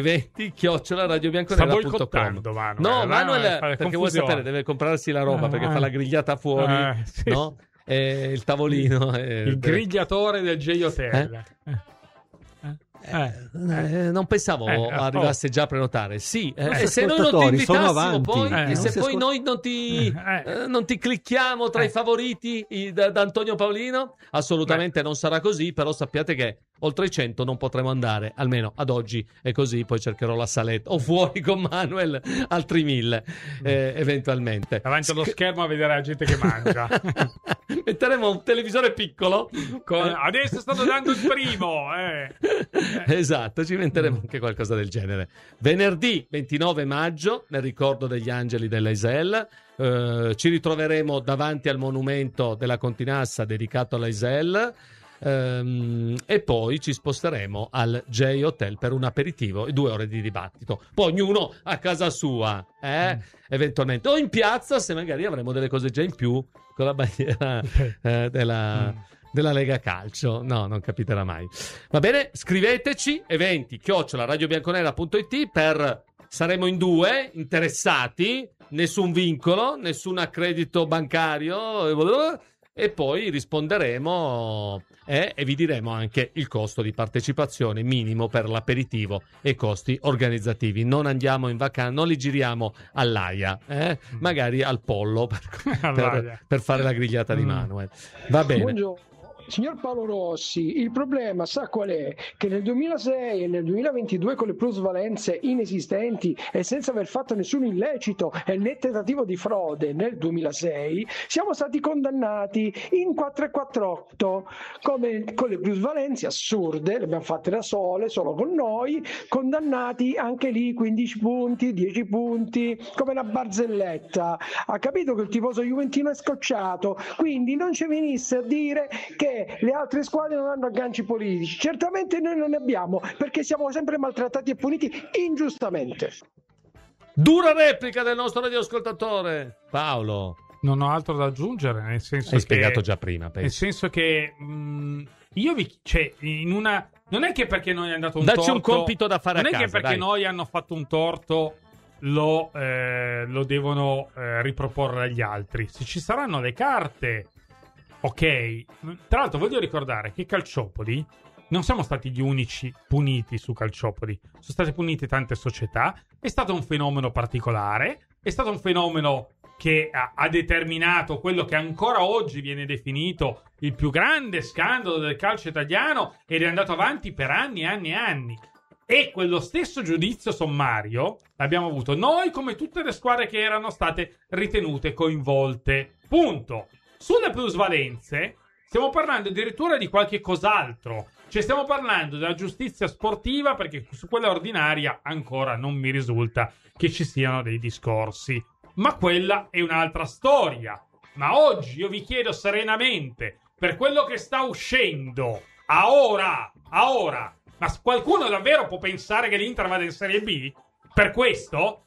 eventi@radiobianconera.com. No, Manuel, perché vuoi sapere, deve comprarsi la roba perché fa la grigliata fuori, sì. No? Il tavolino. Il grigliatore del J Hotel. Non pensavo arrivasse già a prenotare. Sì, e se noi non ti sono invitassimo avanti. poi, e se poi si noi non ti clicchiamo tra i favoriti da Antonio Paolino, assolutamente non sarà così, però sappiate che oltre i 100 non potremo andare, almeno ad oggi è così, poi cercherò la saletta o fuori con Manuel altri 1000 eventualmente. Davanti allo schermo a vedere la gente che mangia. Metteremo un televisore piccolo adesso stanno dando il primo esatto, ci inventeremo anche qualcosa del genere. Venerdì 29 maggio nel ricordo degli angeli dell'Aisel, ci ritroveremo davanti al monumento della Continassa dedicato all'Aisel, e poi ci sposteremo al J Hotel per un aperitivo e 2 ore di dibattito, poi ognuno a casa sua, eventualmente, o in piazza se magari avremo delle cose già in più con la bandiera della Lega Calcio. No, non capiterà mai. Va bene, scriveteci eventi@radiobianconera.it saremo in 2 interessati, nessun vincolo, nessun accredito bancario, e poi risponderemo e vi diremo anche il costo di partecipazione minimo per l'aperitivo e costi organizzativi. Non andiamo in vacanza, non li giriamo all'Aia, magari al Pollo per fare la grigliata di Manuel. Va bene. Buongiorno. Signor Paolo Rossi, il problema sa qual è? Che nel 2006 e nel 2022 con le plusvalenze inesistenti e senza aver fatto nessun illecito e né tentativo di frode nel 2006 siamo stati condannati in 448 come con le plusvalenze assurde, le abbiamo fatte da sole, solo con noi, condannati anche lì 15 punti, 10 punti, come una barzelletta. Ha capito che il tifoso juventino è scocciato, quindi non ci venisse a dire che le altre squadre non hanno agganci politici. Certamente noi non ne abbiamo, perché siamo sempre maltrattati e puniti ingiustamente. Dura replica del nostro radioascoltatore Paolo. Non ho altro da aggiungere, nel senso hai spiegato già prima, penso. Nel senso che io non è che perché noi è andato un Dacci torto, un compito da fare a casa. Non è che perché noi hanno fatto un torto lo devono riproporre agli altri. Se ci saranno le carte, ok. Tra l'altro voglio ricordare che Calciopoli non siamo stati gli unici puniti su Calciopoli, sono state punite tante società, è stato un fenomeno particolare, è stato un fenomeno che ha determinato quello che ancora oggi viene definito il più grande scandalo del calcio italiano ed è andato avanti per anni e anni e anni. E quello stesso giudizio sommario l'abbiamo avuto noi come tutte le squadre che erano state ritenute coinvolte. Punto. Sulle plusvalenze stiamo parlando addirittura di qualche cos'altro. Cioè stiamo parlando della giustizia sportiva, perché su quella ordinaria ancora non mi risulta che ci siano dei discorsi. Ma quella è un'altra storia. Ma oggi io vi chiedo serenamente, per quello che sta uscendo a ora, ma qualcuno davvero può pensare che l'Inter vada in Serie B? Per questo?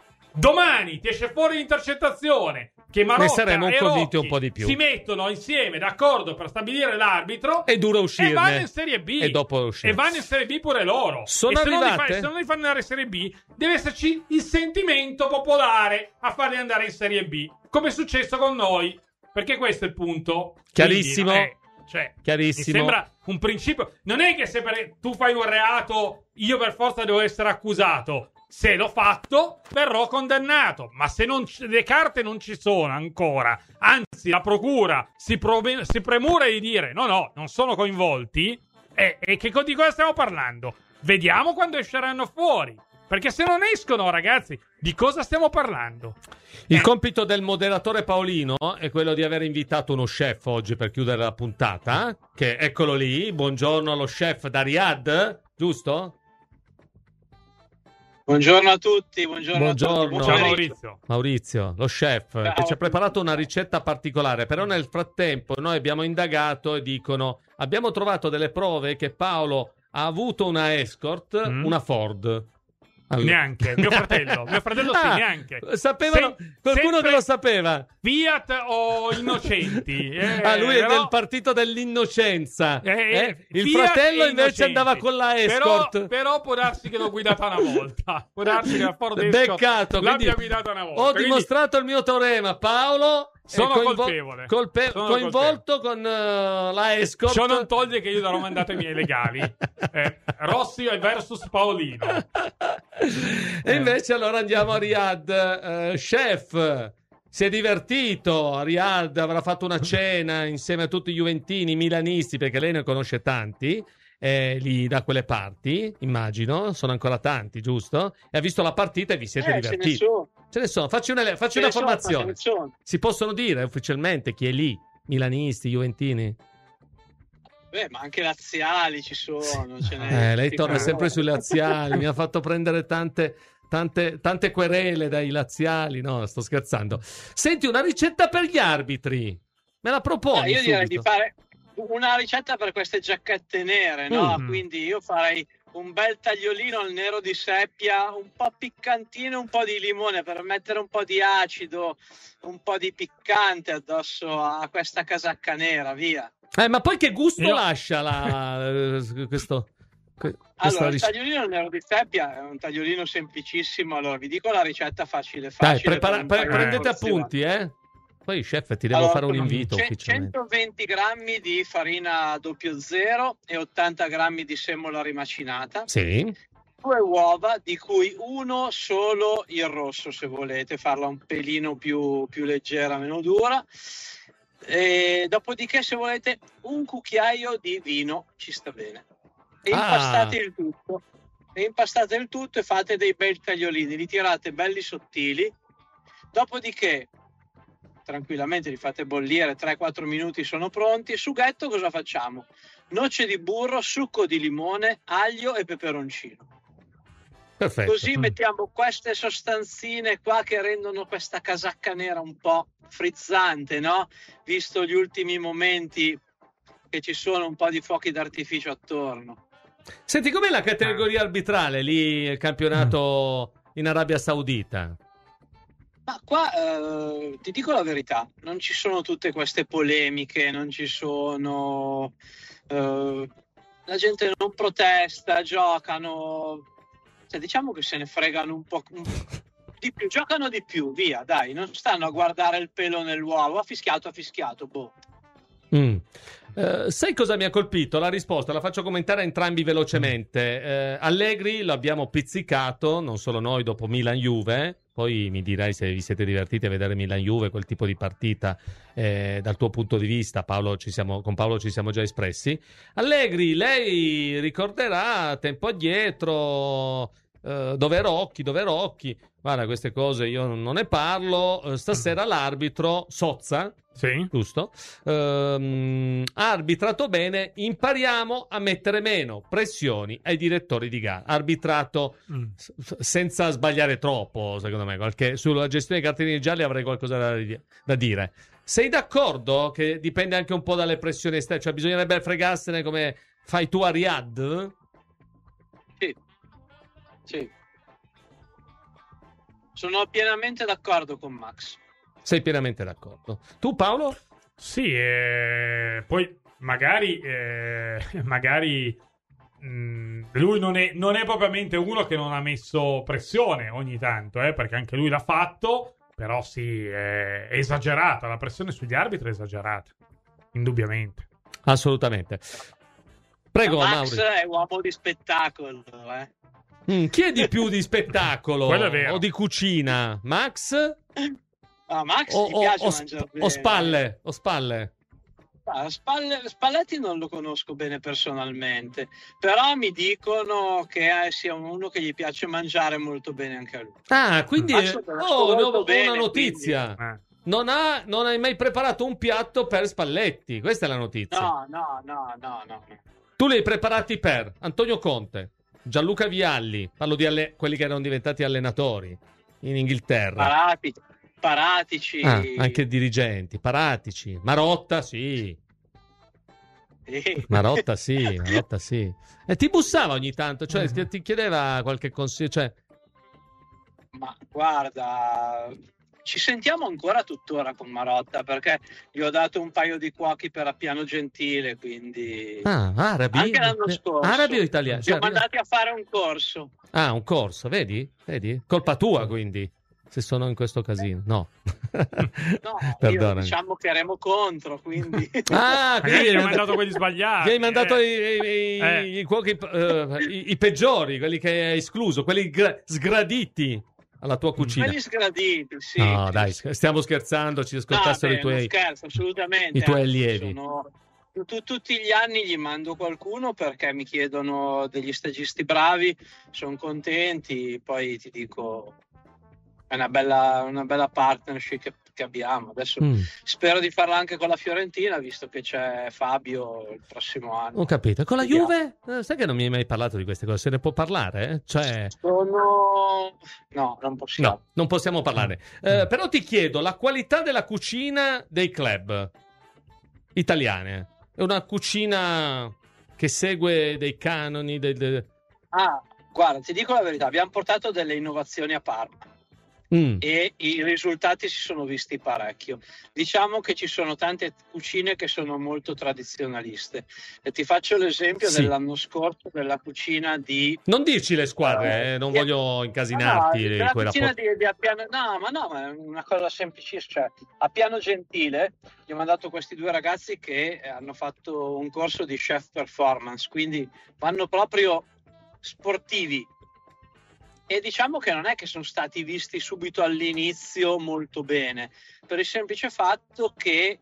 Domani ti esce fuori l'intercettazione che Marotta saremo e convinti Rocchi un po' di più. si mettono insieme d'accordo per stabilire l'arbitro e dura uscirne e vanno in Serie B e dopo uscire. E vanno in Serie B pure loro. Sono e arrivate? se non li fanno andare in Serie B deve esserci il sentimento popolare a farli andare in Serie B, come è successo con noi, perché questo è il punto. Chiarissimo. Quindi, chiarissimo. Mi sembra un principio. Non è che se tu fai un reato io per forza devo essere accusato. Se l'ho fatto, verrò condannato. Ma se le carte non ci sono ancora, anzi la procura si premura di dire no, non sono coinvolti, e di cosa stiamo parlando? Vediamo quando esceranno fuori. Perché se non escono, ragazzi, di cosa stiamo parlando? Il compito del moderatore Paolino è quello di aver invitato uno chef oggi per chiudere la puntata, che eccolo lì. Buongiorno allo chef da Riyadh, giusto? Buongiorno a tutti, buongiorno. Ciao Maurizio, lo chef, ciao, che ci ha preparato una ricetta particolare, però nel frattempo noi abbiamo indagato e dicono abbiamo trovato delle prove che Paolo ha avuto una escort, una Ford. Allora. Neanche, mio fratello sì, neanche. Sapevano, qualcuno che lo sapeva. Fiat o Innocenti? Lui è del partito dell'innocenza. Il Fiat fratello invece andava con la escort. Però può darsi che l'ho guidata una volta. Può darsi che la Ford Escort beccato, l'abbia guidata una volta. Ho dimostrato il mio teorema. Paolo Sono colpevole. Coinvolto con la escort. Ciò non toglie che io darò mandate miei legali. Rossi versus Paolino. E invece allora andiamo a Riyadh. Chef, si è divertito a Riyadh, avrà fatto una cena insieme a tutti i juventini, milanisti, perché lei ne conosce tanti. Lì da quelle parti, immagino, sono ancora tanti, giusto? E ha visto la partita e vi siete divertiti. Ce ne sono. Facci una formazione. Si possono dire ufficialmente chi è lì? Milanisti, juventini? Beh, ma anche laziali ci sono. Lei torna sempre sui laziali. Mi ha fatto prendere tante querele dai laziali. No, sto scherzando. Senti, una ricetta per gli arbitri. Me la proponi? Io direi di fare una ricetta per queste giacchette nere, no? Quindi io farei un bel tagliolino al nero di seppia, un po' piccantino, un po' di limone per mettere un po' di acido, un po' di piccante addosso a questa casacca nera, via. Ma poi che gusto lascia questo? Allora, il tagliolino al nero di seppia è un tagliolino semplicissimo. Allora, vi dico la ricetta facile. Dai, prendete appunti, Poi, chef, ti devo fare un invito ufficialmente. 120 grammi di farina 00 e 80 grammi di semola rimacinata. Sì. 2 uova, di cui uno solo il rosso, se volete farla un pelino più leggera, meno dura. E dopodiché, se volete, un cucchiaio di vino ci sta bene. E impastate il tutto e fate dei bei tagliolini. Li tirate belli sottili. Dopodiché tranquillamente li fate bollire, 3-4 minuti sono pronti. Sughetto cosa facciamo? Noce di burro, succo di limone, aglio e peperoncino. Perfetto. Così mettiamo queste sostanzine qua che rendono questa casacca nera un po' frizzante, no? Visto gli ultimi momenti che ci sono un po' di fuochi d'artificio attorno. Senti, com'è la categoria arbitrale lì, il campionato in Arabia Saudita? Ma qua ti dico la verità, non ci sono tutte queste polemiche, non ci sono... la gente non protesta, giocano... Cioè, diciamo che se ne fregano un po' di più, giocano di più, via, dai, non stanno a guardare il pelo nell'uovo, ha fischiato, boh. Sai cosa mi ha colpito? La risposta la faccio commentare a entrambi velocemente. Allegri lo abbiamo pizzicato, non solo noi, dopo Milan-Juve. Poi mi dirai se vi siete divertiti a vedere Milan-Juve, quel tipo di partita, dal tuo punto di vista. Con Paolo ci siamo già espressi. Allegri, lei ricorderà tempo addietro, dove Rocchi. Guarda, queste cose io non ne parlo. Stasera l'arbitro Sozza, sì, giusto, ha arbitrato bene. Impariamo a mettere meno pressioni ai direttori di gara. Arbitrato senza sbagliare troppo, secondo me. Sulla gestione dei cartellini gialli avrei qualcosa da dire. Sei d'accordo che dipende anche un po' dalle pressioni esterne? Cioè bisognerebbe fregarsene come fai tu a Riyadh? Sì. Sono pienamente d'accordo con Max. Sei pienamente d'accordo. Tu, Paolo? Sì, poi magari lui non è propriamente uno che non ha messo pressione ogni tanto, perché anche lui l'ha fatto, però sì, è esagerata, la pressione sugli arbitri è esagerata, indubbiamente. Assolutamente. Prego, Max Mauri. è uomo di spettacolo, Chi è di più di spettacolo o di cucina? Max? Max gli piace mangiare bene. O spalle? Spalletti non lo conosco bene personalmente, però mi dicono che sia uno che gli piace mangiare molto bene anche a lui. Quindi ho una notizia. Quindi... Non hai mai preparato un piatto per Spalletti, questa è la notizia. No. Tu li hai preparati per Antonio Conte, Gianluca Vialli, parlo di quelli che erano diventati allenatori in Inghilterra. Paratici. Anche dirigenti. Paratici. Marotta, sì. Marotta, sì. E ti bussava ogni tanto, cioè ti chiedeva qualche consiglio, cioè... Ma guarda, ci sentiamo ancora tuttora con Marotta, perché gli ho dato un paio di cuochi per Appiano Gentile, quindi... arabi? Anche l'anno scorso. Arabi o italiani? Siamo andati a fare un corso. Un corso, vedi? Colpa tua, quindi, se sono in questo casino. No. No, io diciamo che eremo contro, quindi... quindi gli hai mandato quelli sbagliati. Gli hai mandato i peggiori, quelli che hai escluso, quelli sgraditi alla tua cucina. Quelli sgraditi, sì. No, sì, dai, sì. stiamo scherzando, ci ascoltassero i tuoi... Non scherzo, assolutamente. I tuoi allievi. Tutti gli anni gli mando qualcuno perché mi chiedono degli stagisti bravi, sono contenti, poi ti dico... È una bella partnership che abbiamo. Adesso spero di farla anche con la Fiorentina, visto che c'è Fabio il prossimo anno. Ho capito. Con la Juve? Sai che non mi hai mai parlato di queste cose? Se ne può parlare? Cioè... No, non possiamo. No, non possiamo parlare. Però ti chiedo, la qualità della cucina dei club italiane. È una cucina che segue dei canoni? Guarda, ti dico la verità. Abbiamo portato delle innovazioni a Parma. E i risultati si sono visti parecchio. Diciamo che ci sono tante cucine che sono molto tradizionaliste e ti faccio l'esempio dell'anno scorso della cucina di... Non dirci le squadre, non voglio incasinarti. La cucina di Appiano... ma è una cosa semplicissima. Cioè, a Piano Gentile gli ho mandato questi due ragazzi che hanno fatto un corso di chef performance, quindi vanno proprio sportivi. E diciamo che non è che sono stati visti subito all'inizio molto bene, per il semplice fatto che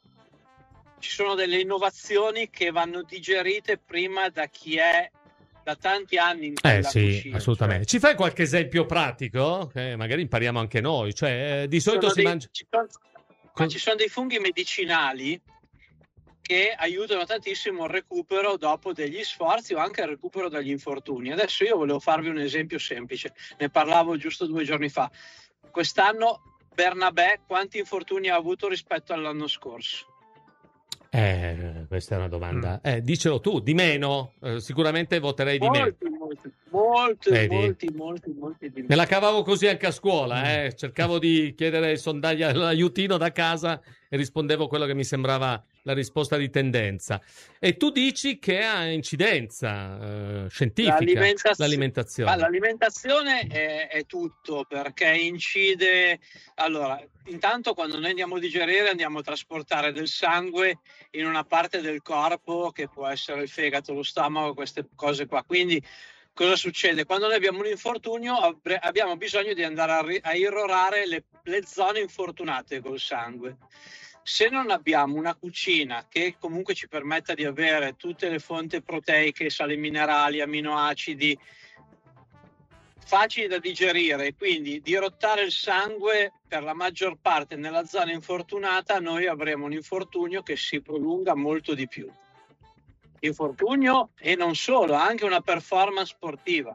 ci sono delle innovazioni che vanno digerite prima da chi è da tanti anni in quella cucina. Assolutamente. Ci fai qualche esempio pratico? Magari impariamo anche noi. Cioè, di solito si mangia... Ci sono dei funghi medicinali che aiutano tantissimo il recupero dopo degli sforzi o anche il recupero dagli infortuni. Adesso io volevo farvi un esempio semplice, ne parlavo giusto 2 giorni fa. Quest'anno Bernabé quanti infortuni ha avuto rispetto all'anno scorso? Questa è una domanda. Dicelo tu, di meno. Sicuramente voterei di meno. Molti di meno. Me la cavavo così anche a scuola, cercavo di chiedere il sondaggio, l'aiutino da casa e rispondevo quello che mi sembrava la risposta di tendenza. E tu dici che ha incidenza scientifica l'alimentazione. L'alimentazione è tutto, perché incide... Allora, intanto quando noi andiamo a digerire andiamo a trasportare del sangue in una parte del corpo che può essere il fegato, lo stomaco, queste cose qua. Quindi cosa succede? Quando noi abbiamo un infortunio abbiamo bisogno di andare a irrorare le zone infortunate col sangue. Se non abbiamo una cucina che comunque ci permetta di avere tutte le fonti proteiche, sali minerali, aminoacidi facili da digerire e quindi dirottare il sangue per la maggior parte nella zona infortunata, noi avremo un infortunio che si prolunga molto di più. Infortunio e non solo, anche una performance sportiva.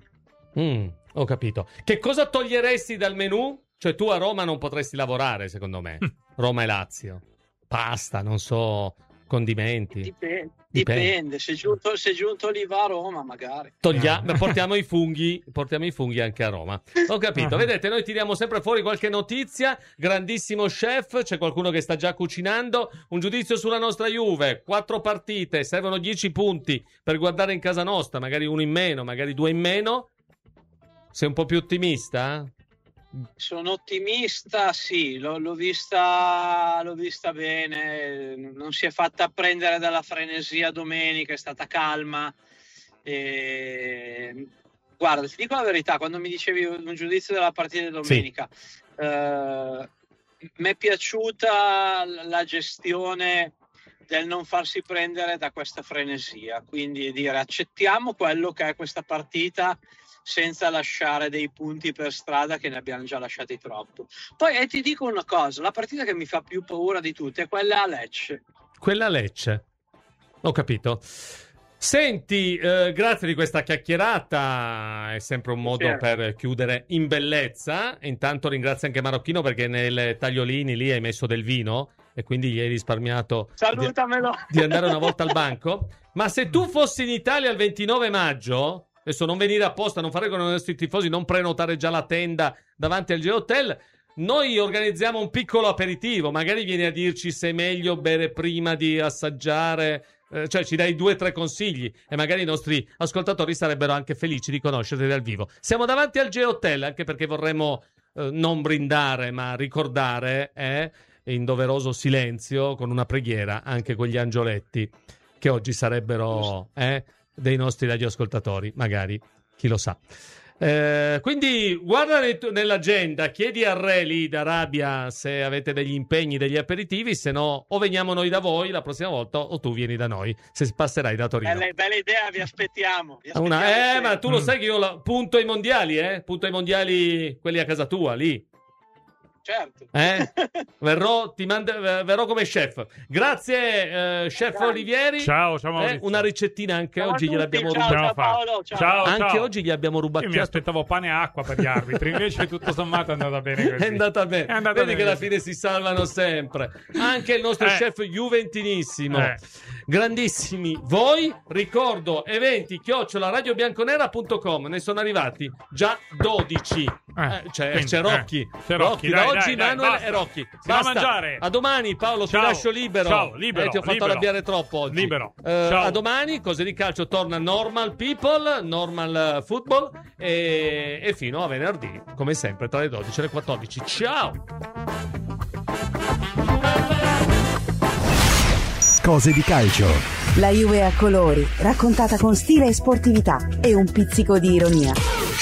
Ho capito. Che cosa toglieresti dal menù? Cioè tu a Roma non potresti lavorare, secondo me. Roma e Lazio. Pasta, non so, condimenti. Dipende. Se giunto lì va a Roma, magari. Portiamo i funghi anche a Roma. Ho capito. Vedete, noi tiriamo sempre fuori qualche notizia. Grandissimo chef, c'è qualcuno che sta già cucinando. Un giudizio sulla nostra Juve. 4 partite, servono 10 punti per guardare in casa nostra. Magari 1 in meno, magari 2 in meno. Sei un po' più ottimista? Sono ottimista, sì, l'ho vista bene, non si è fatta prendere dalla frenesia domenica, è stata calma. Guarda, ti dico la verità, quando mi dicevi un giudizio della partita di domenica, mi è piaciuta la gestione del non farsi prendere da questa frenesia, quindi dire accettiamo quello che è questa partita senza lasciare dei punti per strada, che ne abbiamo già lasciati troppo. Poi ti dico una cosa, la partita che mi fa più paura di tutte è quella a Lecce. Quella a Lecce, ho capito. Senti, grazie di questa chiacchierata, è sempre un modo per chiudere in bellezza. Intanto ringrazio anche Marocchino perché nel tagliolini lì hai messo del vino e quindi gli hai risparmiato di andare una volta al banco. Ma se tu fossi in Italia il 29 maggio... Adesso non venire apposta, non fare con i nostri tifosi, non prenotare già la tenda davanti al G-Hotel. Noi organizziamo un piccolo aperitivo, magari vieni a dirci se è meglio bere prima di assaggiare, cioè ci dai 2 o 3 consigli e magari i nostri ascoltatori sarebbero anche felici di conoscerti dal vivo. Siamo davanti al G-Hotel, anche perché vorremmo non brindare ma ricordare in doveroso silenzio, con una preghiera, anche quegli angioletti che oggi sarebbero dei nostri radioascoltatori, magari, chi lo sa. Quindi guarda nell'agenda, chiedi a Re lì d'Arabia se avete degli impegni, degli aperitivi, se no o veniamo noi da voi la prossima volta o tu vieni da noi, se passerai da Torino. Bella idea, vi aspettiamo. Ma tu lo sai che io punto ai mondiali, quelli a casa tua, lì. Certo. Verrò come chef. Grazie, chef Olivieri. Ciao una ricettina anche oggi gliel'abbiamo rubata. Ciao Paolo. Ciao. Anche oggi gli abbiamo rubato. Io mi aspettavo pane e acqua per gli arbitri, invece tutto sommato è andata bene così. È andata bene. Vedi che alla fine si salvano sempre. Anche il nostro chef juventinissimo. Grandissimi. Voi, ricordo, eventi @radiobianconera.com. Ne sono arrivati già 12. C'è Rocchi. Da oggi Manuel e Rocchi. Basta. Mangiare. A domani Paolo, ti lascio libero. Ciao, libero. Ti ho fatto arrabbiare troppo oggi. Libero. A domani, Cose di Calcio torna Normal People, Normal Football e fino a venerdì, come sempre, tra le 12 e le 14. Ciao! Cose di Calcio. La Juve a colori, raccontata con stile e sportività e un pizzico di ironia.